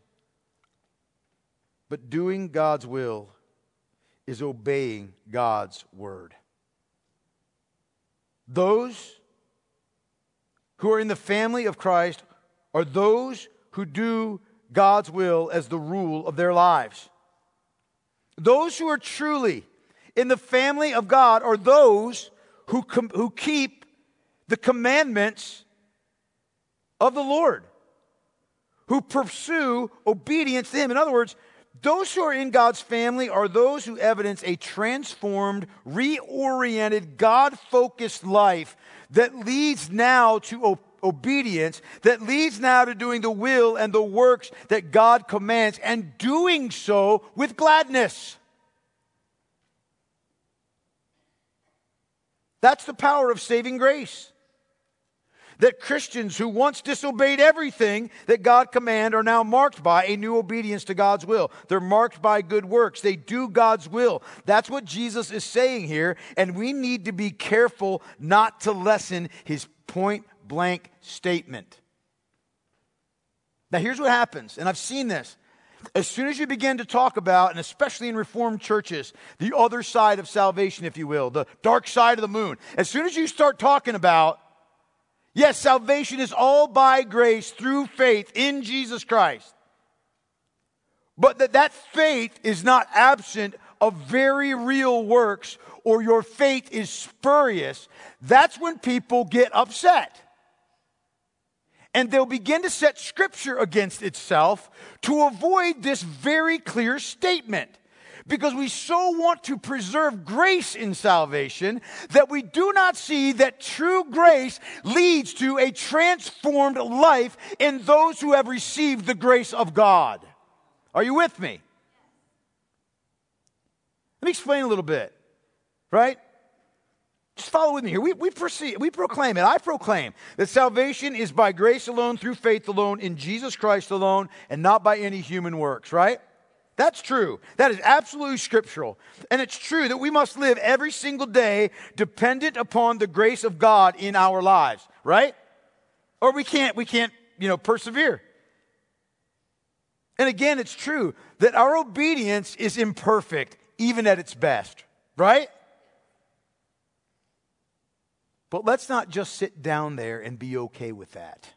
But doing God's will is obeying God's word. Those who are in the family of Christ are those who do God's will as the rule of their lives. Those who are truly in the family of God are those who, com- who keep the commandments of the Lord, who pursue obedience to Him. In other words, those who are in God's family are those who evidence a transformed, reoriented, God-focused life that leads now to o- obedience, that leads now to doing the will and the works that God commands, and doing so with gladness. That's the power of saving grace. That Christians who once disobeyed everything that God commanded are now marked by a new obedience to God's will. They're marked by good works. They do God's will. That's what Jesus is saying here, and we need to be careful not to lessen His point-blank statement. Now here's what happens, and I've seen this. As soon as you begin to talk about, and especially in Reformed churches, the other side of salvation, if you will, the dark side of the moon, as soon as you start talking about, yes, salvation is all by grace through faith in Jesus Christ, but that that faith is not absent of very real works, or your faith is spurious, that's when people get upset. And they'll begin to set Scripture against itself to avoid this very clear statement. Because we so want to preserve grace in salvation that we do not see that true grace leads to a transformed life in those who have received the grace of God. Are you with me? Let me explain a little bit, right? Just follow with me here. We, we, proceed, we proclaim it. I proclaim that salvation is by grace alone, through faith alone, in Jesus Christ alone, and not by any human works, right? That's true. That is absolutely scriptural. And it's true that we must live every single day dependent upon the grace of God in our lives, right? Or we can't, we can't, you know, persevere. And again, it's true that our obedience is imperfect, even at its best, right? But let's not just sit down there and be okay with that.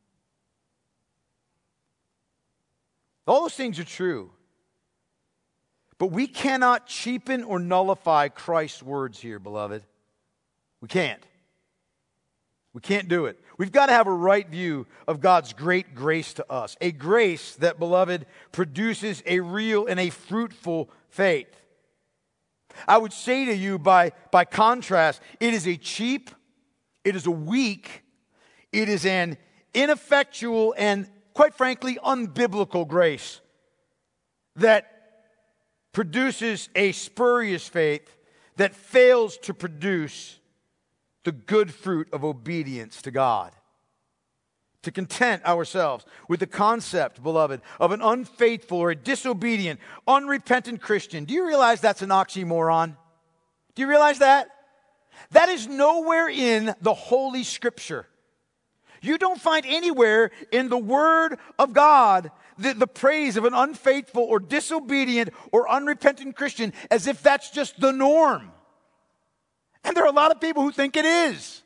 All those things are true. But we cannot cheapen or nullify Christ's words here, beloved. We can't. We can't do it. We've got to have a right view of God's great grace to us. A grace that, beloved, produces a real and a fruitful faith. I would say to you, by, by contrast, it is a cheap, it is a weak, it is an ineffectual and, quite frankly, unbiblical grace that produces a spurious faith that fails to produce the good fruit of obedience to God. To content ourselves with the concept, beloved, of an unfaithful or a disobedient, unrepentant Christian. Do you realize that's an oxymoron? Do you realize that? That is nowhere in the Holy Scripture. You don't find anywhere in the Word of God the, the praise of an unfaithful or disobedient or unrepentant Christian as if that's just the norm. And there are a lot of people who think it is.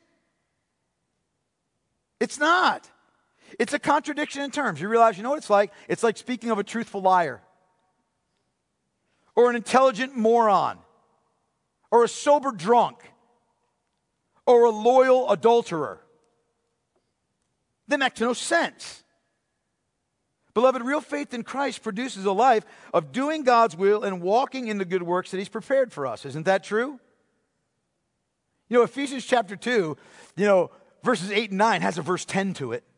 It's not. It's a contradiction in terms. You realize, you know what it's like? It's like speaking of a truthful liar, or an intelligent moron, or a sober drunk, or a loyal adulterer. That makes no sense. Beloved, real faith in Christ produces a life of doing God's will and walking in the good works that He's prepared for us. Isn't that true? You know, Ephesians chapter two, you know, verses eight and nine has a verse ten to it.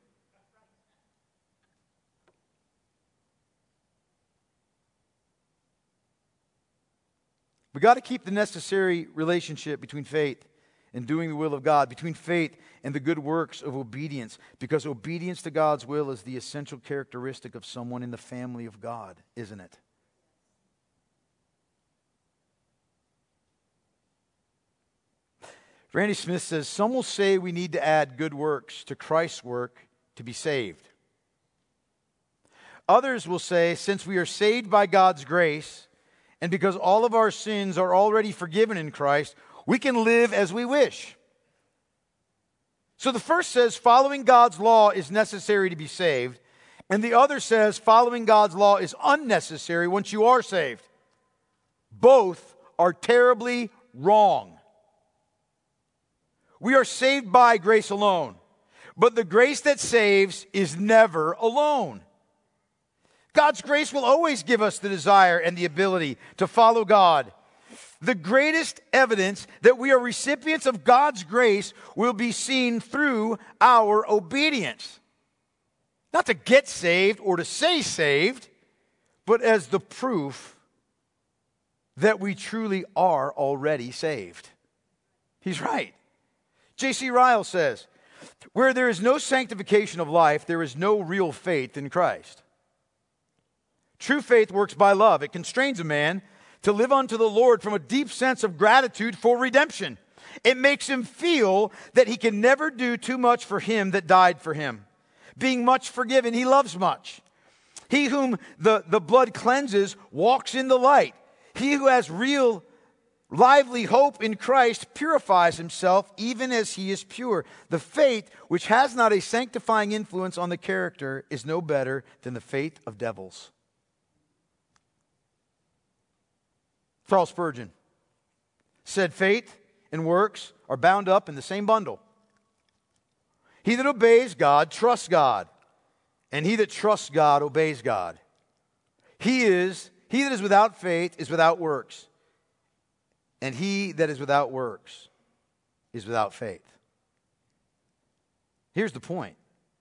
We got to keep the necessary relationship between faith and doing the will of God, between faith and the good works of obedience, because obedience to God's will is the essential characteristic of someone in the family of God, isn't it? Randy Smith says, some will say we need to add good works to Christ's work to be saved. Others will say, since we are saved by God's grace, and because all of our sins are already forgiven in Christ, we can live as we wish. So the first says following God's law is necessary to be saved, and the other says following God's law is unnecessary once you are saved. Both are terribly wrong. We are saved by grace alone, but the grace that saves is never alone. God's grace will always give us the desire and the ability to follow God. The greatest evidence that we are recipients of God's grace will be seen through our obedience. Not to get saved or to say saved, but as the proof that we truly are already saved. He's right. J C Ryle says, where there is no sanctification of life, there is no real faith in Christ. True faith works by love. It constrains a man to live unto the Lord from a deep sense of gratitude for redemption. It makes him feel that he can never do too much for him that died for him. Being much forgiven, he loves much. He whom the, the blood cleanses walks in the light. He who has real, lively hope in Christ purifies himself even as he is pure. The faith which has not a sanctifying influence on the character is no better than the faith of devils. Charles Spurgeon said faith and works are bound up in the same bundle. He that obeys God trusts God, and he that trusts God obeys God. He is he that is without faith is without works, and he that is without works is without faith. Here's the point.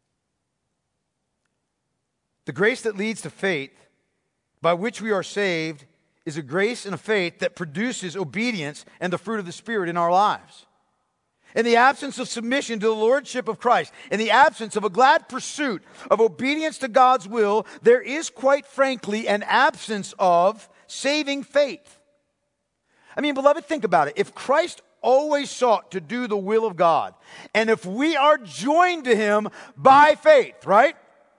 The grace that leads to faith, by which we are saved, is a grace and a faith that produces obedience and the fruit of the Spirit in our lives. In the absence of submission to the Lordship of Christ, in the absence of a glad pursuit of obedience to God's will, there is quite frankly an absence of saving faith. I mean, beloved, think about it. If Christ always sought to do the will of God, and if we are joined to Him by faith, right?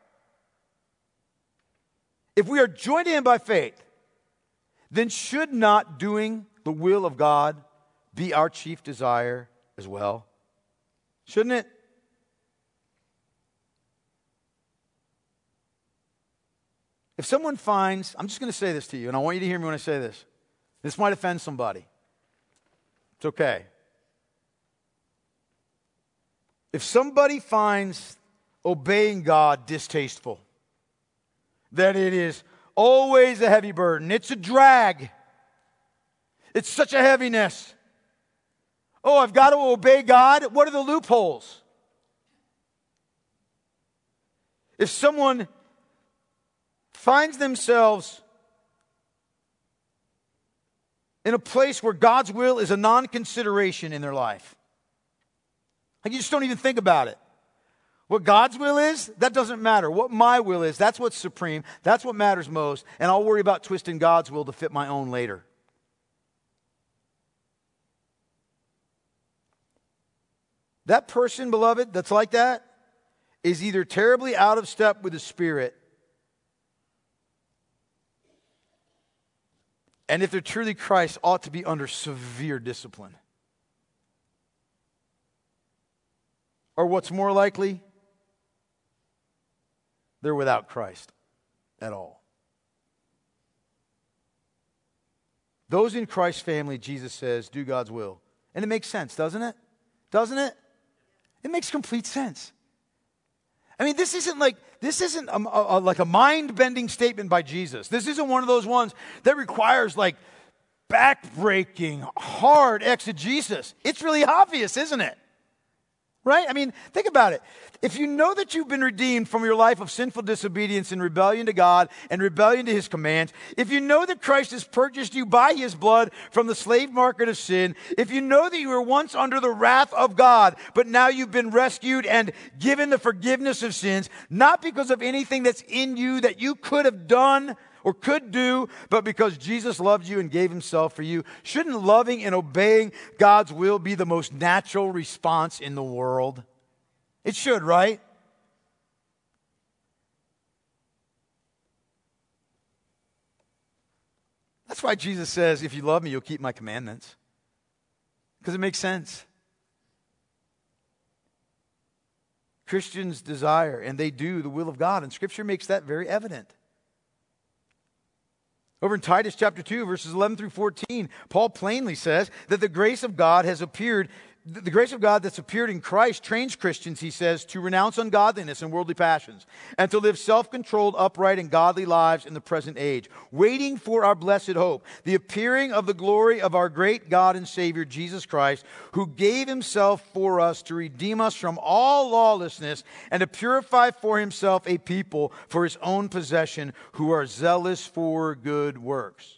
If we are joined to Him by faith, then should not doing the will of God be our chief desire as well? Shouldn't it? If someone finds, I'm just going to say this to you, and I want you to hear me when I say this. This might offend somebody. It's okay. If somebody finds obeying God distasteful, that it is always a heavy burden, it's a drag, it's such a heaviness. Oh, I've got to obey God. What are the loopholes? If someone finds themselves in a place where God's will is a non-consideration in their life, like you just don't even think about it. What God's will is, that doesn't matter. What my will is, that's what's supreme. That's what matters most. And I'll worry about twisting God's will to fit my own later. That person, beloved, that's like that, is either terribly out of step with the Spirit, and if they're truly Christ, ought to be under severe discipline. Or what's more likely, they're without Christ at all. Those in Christ's family, Jesus says, do God's will. And it makes sense, doesn't it? doesn't it? It makes complete sense. I mean, this isn't like, this isn't a, a, a, like a mind-bending statement by Jesus. This isn't one of those ones that requires like back-breaking, hard exegesis. It's really obvious, isn't it? Right? I mean, think about it. If you know that you've been redeemed from your life of sinful disobedience and rebellion to God and rebellion to His commands, if you know that Christ has purchased you by His blood from the slave market of sin, if you know that you were once under the wrath of God, but now you've been rescued and given the forgiveness of sins, not because of anything that's in you that you could have done or could do, but because Jesus loved you and gave Himself for you, shouldn't loving and obeying God's will be the most natural response in the world? It should, right? That's why Jesus says, if you love me, you'll keep my commandments. Because it makes sense. Christians desire, and they do, the will of God, and Scripture makes that very evident. Over in Titus chapter two, verses eleven through fourteen, Paul plainly says that the grace of God has appeared, the grace of God that's appeared in Christ trains Christians, he says, to renounce ungodliness and worldly passions, and to live self-controlled, upright, and godly lives in the present age, waiting for our blessed hope, the appearing of the glory of our great God and Savior, Jesus Christ, who gave Himself for us to redeem us from all lawlessness and to purify for Himself a people for His own possession who are zealous for good works.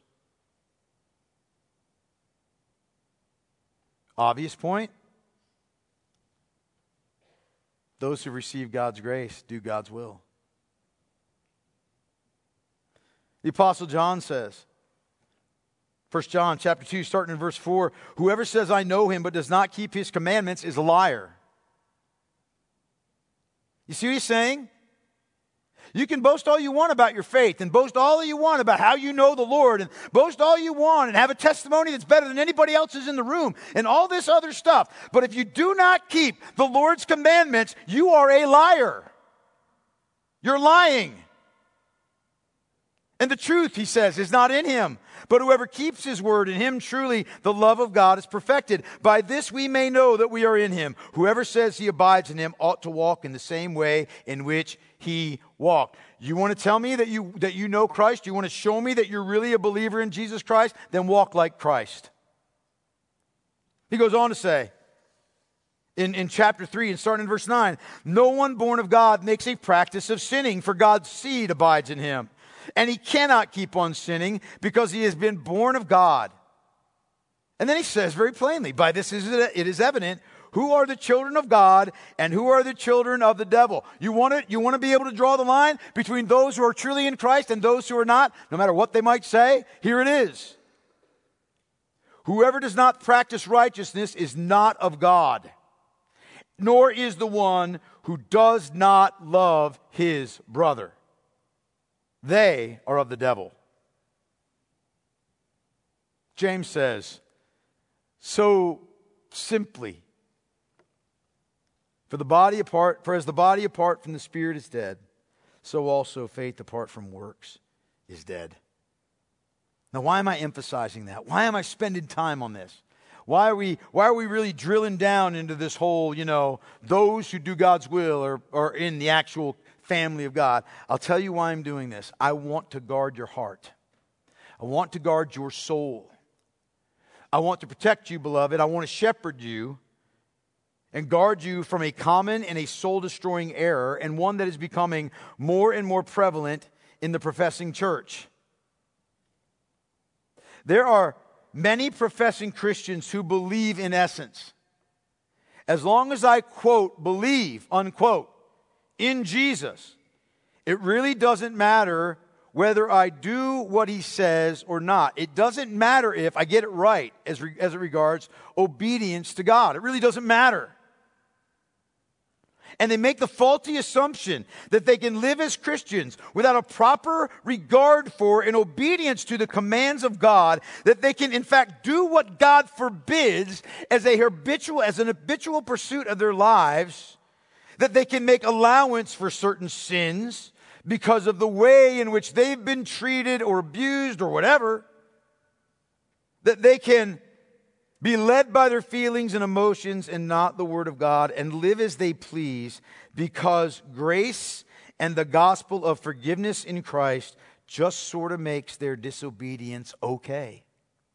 Obvious point. Those who receive God's grace do God's will. The Apostle John says, First John chapter two, starting in verse four, whoever says, I know Him, but does not keep His commandments is a liar. You see what he's saying? You can boast all you want about your faith and boast all you want about how you know the Lord and boast all you want and have a testimony that's better than anybody else's in the room and all this other stuff. But if you do not keep the Lord's commandments, you are a liar. You're lying. And the truth, he says, is not in Him. But whoever keeps His word, in Him truly the love of God is perfected. By this we may know that we are in Him. Whoever says he abides in Him ought to walk in the same way in which He walked. You want to tell me that you, that you know Christ? You want to show me that you're really a believer in Jesus Christ? Then walk like Christ. He goes on to say, in, in chapter three and starting in verse nine, no one born of God makes a practice of sinning, for God's seed abides in him. And he cannot keep on sinning because he has been born of God. And then he says very plainly, by this is it, it is evident who are the children of God and who are the children of the devil. You want to, you want to be able to draw the line between those who are truly in Christ and those who are not, no matter what they might say? Here it is. Whoever does not practice righteousness is not of God, nor is the one who does not love his brother. They are of the devil. James says, so simply, for the body apart, for as the body apart from the spirit is dead, so also faith apart from works is dead. Now, why am I emphasizing that? Why am I spending time on this? Why are we, why are we really drilling down into this whole, you know, those who do God's will are, are in the actual family of God? I'll tell you why I'm doing this. I want to guard your heart. I want to guard your soul. I want to protect you, beloved. I want to shepherd you and guard you from a common and a soul-destroying error, and one that is becoming more and more prevalent in the professing church. There are many professing Christians who believe in essence, as long as I, quote, believe, unquote, in Jesus, it really doesn't matter whether I do what He says or not. It doesn't matter if I get it right as, re- as it regards obedience to God. It really doesn't matter. And they make the faulty assumption that they can live as Christians without a proper regard for and obedience to the commands of God, that they can in fact do what God forbids as a habitual, as an habitual pursuit of their lives, that they can make allowance for certain sins because of the way in which they've been treated or abused or whatever, that they can be led by their feelings and emotions and not the Word of God, and live as they please, because grace and the gospel of forgiveness in Christ just sort of makes their disobedience okay.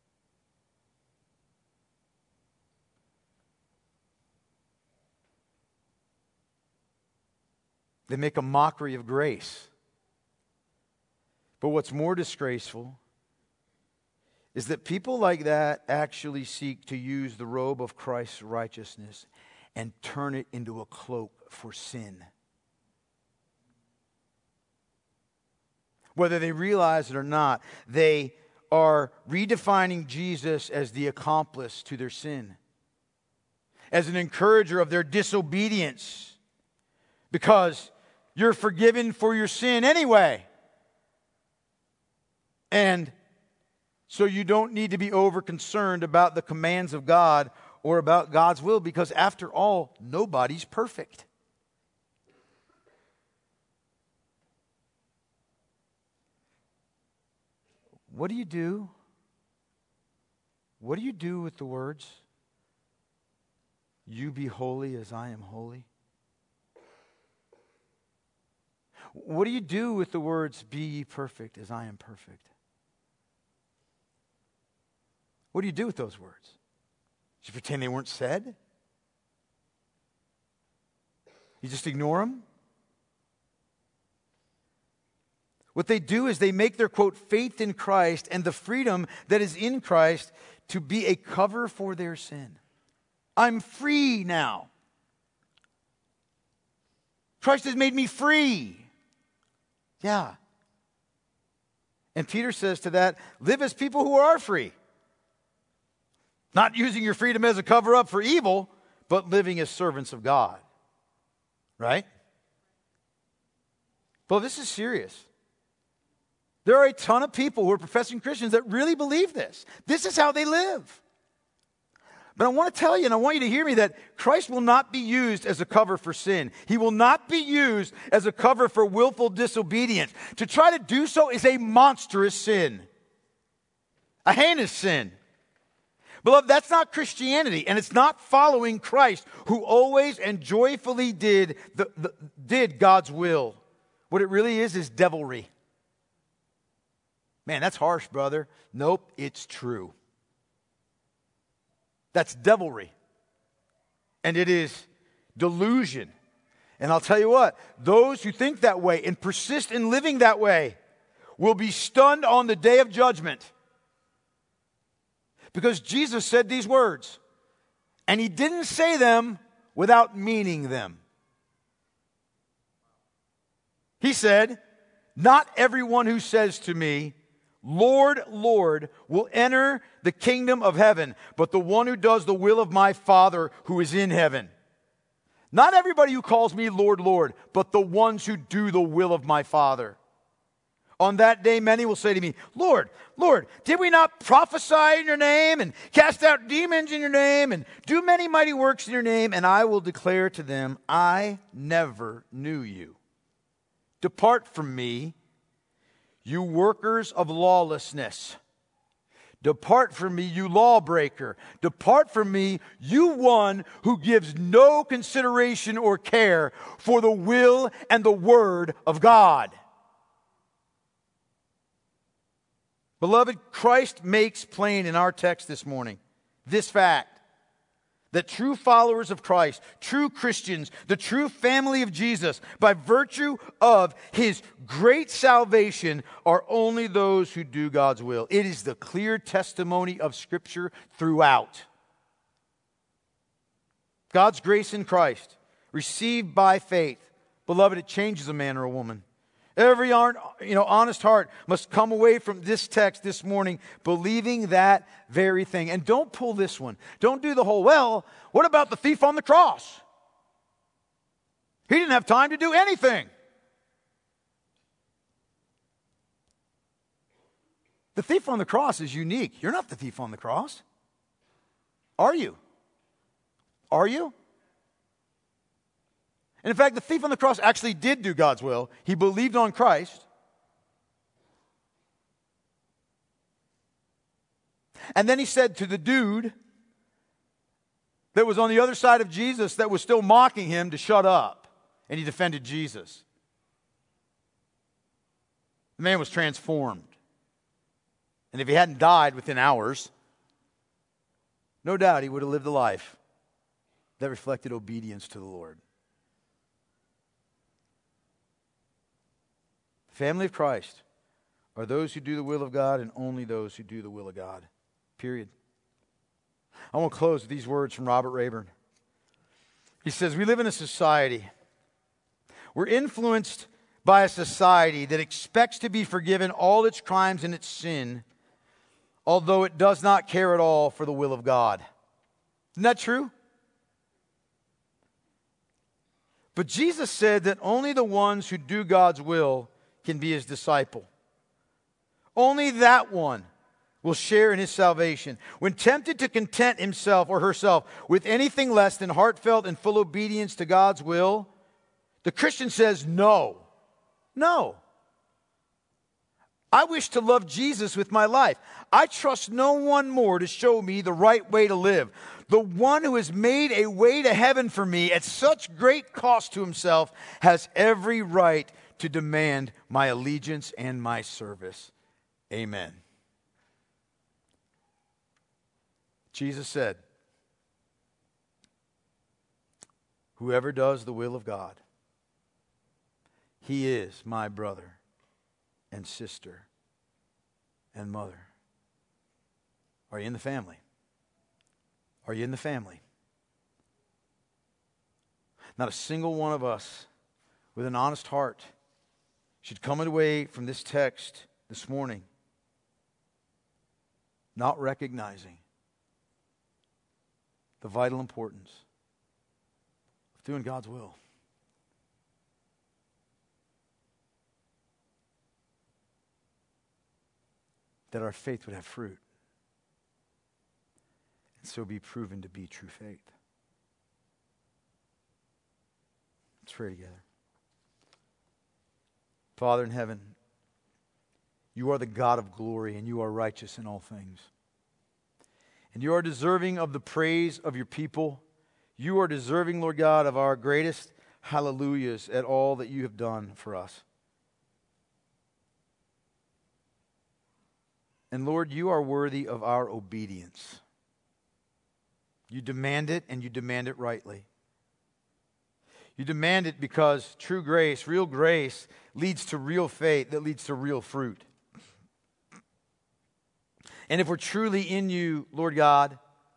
They make a mockery of grace. But what's more disgraceful is that people like that actually seek to use the robe of Christ's righteousness and turn it into a cloak for sin. Whether they realize it or not, they are redefining Jesus as the accomplice to their sin, as an encourager of their disobedience, because you're forgiven for your sin anyway. And so you don't need to be over concerned about the commands of God or about God's will, because after all, nobody's perfect. What do you do? What do you do with the words, "You be holy as I am holy"? What do you do with the words, "Be ye perfect as I am perfect"? What do you do with those words? Do you pretend they weren't said? You just ignore them? What they do is they make their, quote, faith in Christ and the freedom that is in Christ to be a cover for their sin. I'm free now. Christ has made me free. Yeah. And Peter says to that, live as people who are free. Not using your freedom as a cover-up for evil, but living as servants of God. Right? Well, this is serious. There are a ton of people who are professing Christians that really believe this. This is how they live. But I want to tell you, and I want you to hear me, that Christ will not be used as a cover for sin. He will not be used as a cover for willful disobedience. To try to do so is a monstrous sin. A heinous sin. Beloved, that's not Christianity, and it's not following Christ, who always and joyfully did, the, the, did God's will. What it really is is devilry. Man, that's harsh, brother. Nope, it's true. That's devilry. And it is delusion. And I'll tell you what, those who think that way and persist in living that way will be stunned on the day of judgment. Because Jesus said these words, and He didn't say them without meaning them. He said, "Not everyone who says to me, 'Lord, Lord,' will enter the kingdom of heaven, but the one who does the will of my Father who is in heaven. Not everybody who calls me Lord, Lord, but the ones who do the will of my Father. On that day, many will say to me, 'Lord, Lord, did we not prophesy in your name and cast out demons in your name and do many mighty works in your name?' And I will declare to them, 'I never knew you. Depart from me, you workers of lawlessness. Depart from me, you lawbreaker. Depart from me, you one who gives no consideration or care for the will and the word of God.'" Beloved, Christ makes plain in our text this morning this fact, that true followers of Christ, true Christians, the true family of Jesus, by virtue of His great salvation, are only those who do God's will. It is the clear testimony of Scripture throughout. God's grace in Christ, received by faith. Beloved, it changes a man or a woman. Every you know, honest heart must come away from this text this morning believing that very thing. And don't pull this one. Don't do the whole, well, what about the thief on the cross? He didn't have time to do anything. The thief on the cross is unique. You're not the thief on the cross. Are you? Are you? And in fact, the thief on the cross actually did do God's will. He believed on Christ. And then he said to the dude that was on the other side of Jesus that was still mocking him to shut up. And he defended Jesus. The man was transformed. And if he hadn't died within hours, no doubt he would have lived a life that reflected obedience to the Lord. The family of Christ are those who do the will of God and only those who do the will of God. Period. I want to close with these words from Robert Rayburn. He says, we live in a society. We're influenced by a society that expects to be forgiven all its crimes and its sin, although it does not care at all for the will of God. Isn't that true? But Jesus said that only the ones who do God's will can be his disciple. Only that one will share in his salvation. When tempted to content himself or herself with anything less than heartfelt and full obedience to God's will, the Christian says, no, no. I wish to love Jesus with my life. I trust no one more to show me the right way to live. The one who has made a way to heaven for me at such great cost to himself has every right to demand my allegiance and my service. Amen. Jesus said, whoever does the will of God, he is my brother and sister and mother. Are you in the family? Are you in the family? Not a single one of us with an honest heart should come away from this text this morning not recognizing the vital importance of doing God's will. That our faith would have fruit and so be proven to be true faith. Let's pray together. Father in heaven, you are the God of glory and you are righteous in all things. And you are deserving of the praise of your people. You are deserving, Lord God, of our greatest hallelujahs at all that you have done for us. And Lord, you are worthy of our obedience. You demand it, and you demand it rightly. You demand it because true grace, real grace, leads to real faith that leads to real fruit. And if we're truly in you, Lord God,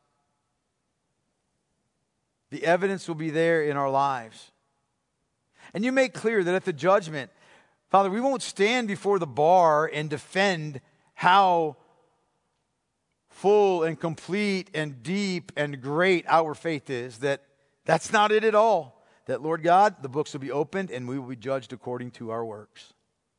the evidence will be there in our lives. And you make clear that at the judgment, Father, we won't stand before the bar and defend how full and complete and deep and great our faith is. That that's not it at all. That, Lord God, the books will be opened and we will be judged according to our works.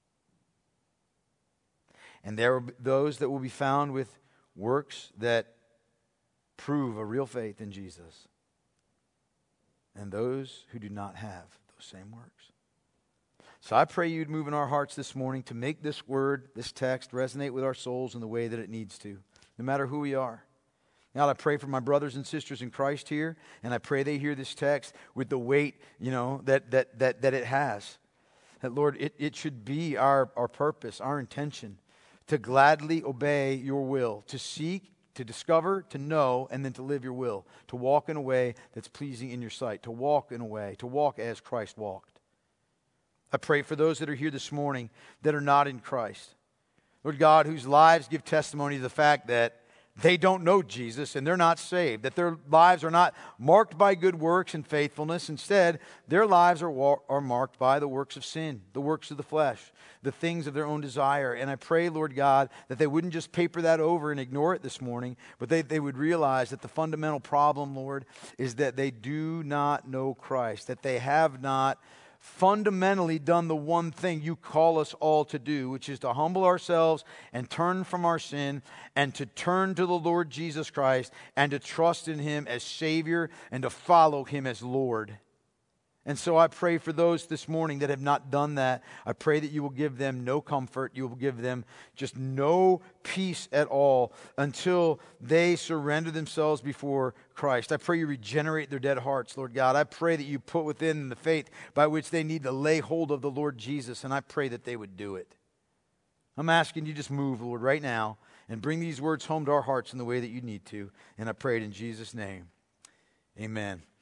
And there will be those that will be found with works that prove a real faith in Jesus. And those who do not have those same works. So I pray you'd move in our hearts this morning to make this word, this text, resonate with our souls in the way that it needs to, no matter who we are. Now I pray for my brothers and sisters in Christ here, and I pray they hear this text with the weight, you know, that that that that it has. That, Lord, it, it should be our, our purpose, our intention, to gladly obey your will, to seek, to discover, to know, and then to live your will, to walk in a way that's pleasing in your sight, to walk in a way, to walk as Christ walked. I pray for those that are here this morning that are not in Christ. Lord God, whose lives give testimony to the fact that they don't know Jesus and they're not saved, that their lives are not marked by good works and faithfulness. Instead, their lives are, wa- are marked by the works of sin, the works of the flesh, the things of their own desire. And I pray, Lord God, that they wouldn't just paper that over and ignore it this morning, but they, they would realize that the fundamental problem, Lord, is that they do not know Christ, that they have not fundamentally done the one thing you call us all to do, which is to humble ourselves and turn from our sin and to turn to the Lord Jesus Christ and to trust in Him as Savior and to follow Him as Lord. And so I pray for those this morning that have not done that. I pray that you will give them no comfort. You will give them just no peace at all until they surrender themselves before Christ. I pray you regenerate their dead hearts, Lord God. I pray that you put within them the faith by which they need to lay hold of the Lord Jesus, and I pray that they would do it. I'm asking you just move, Lord, right now and bring these words home to our hearts in the way that you need to. And I pray it in Jesus' name. Amen.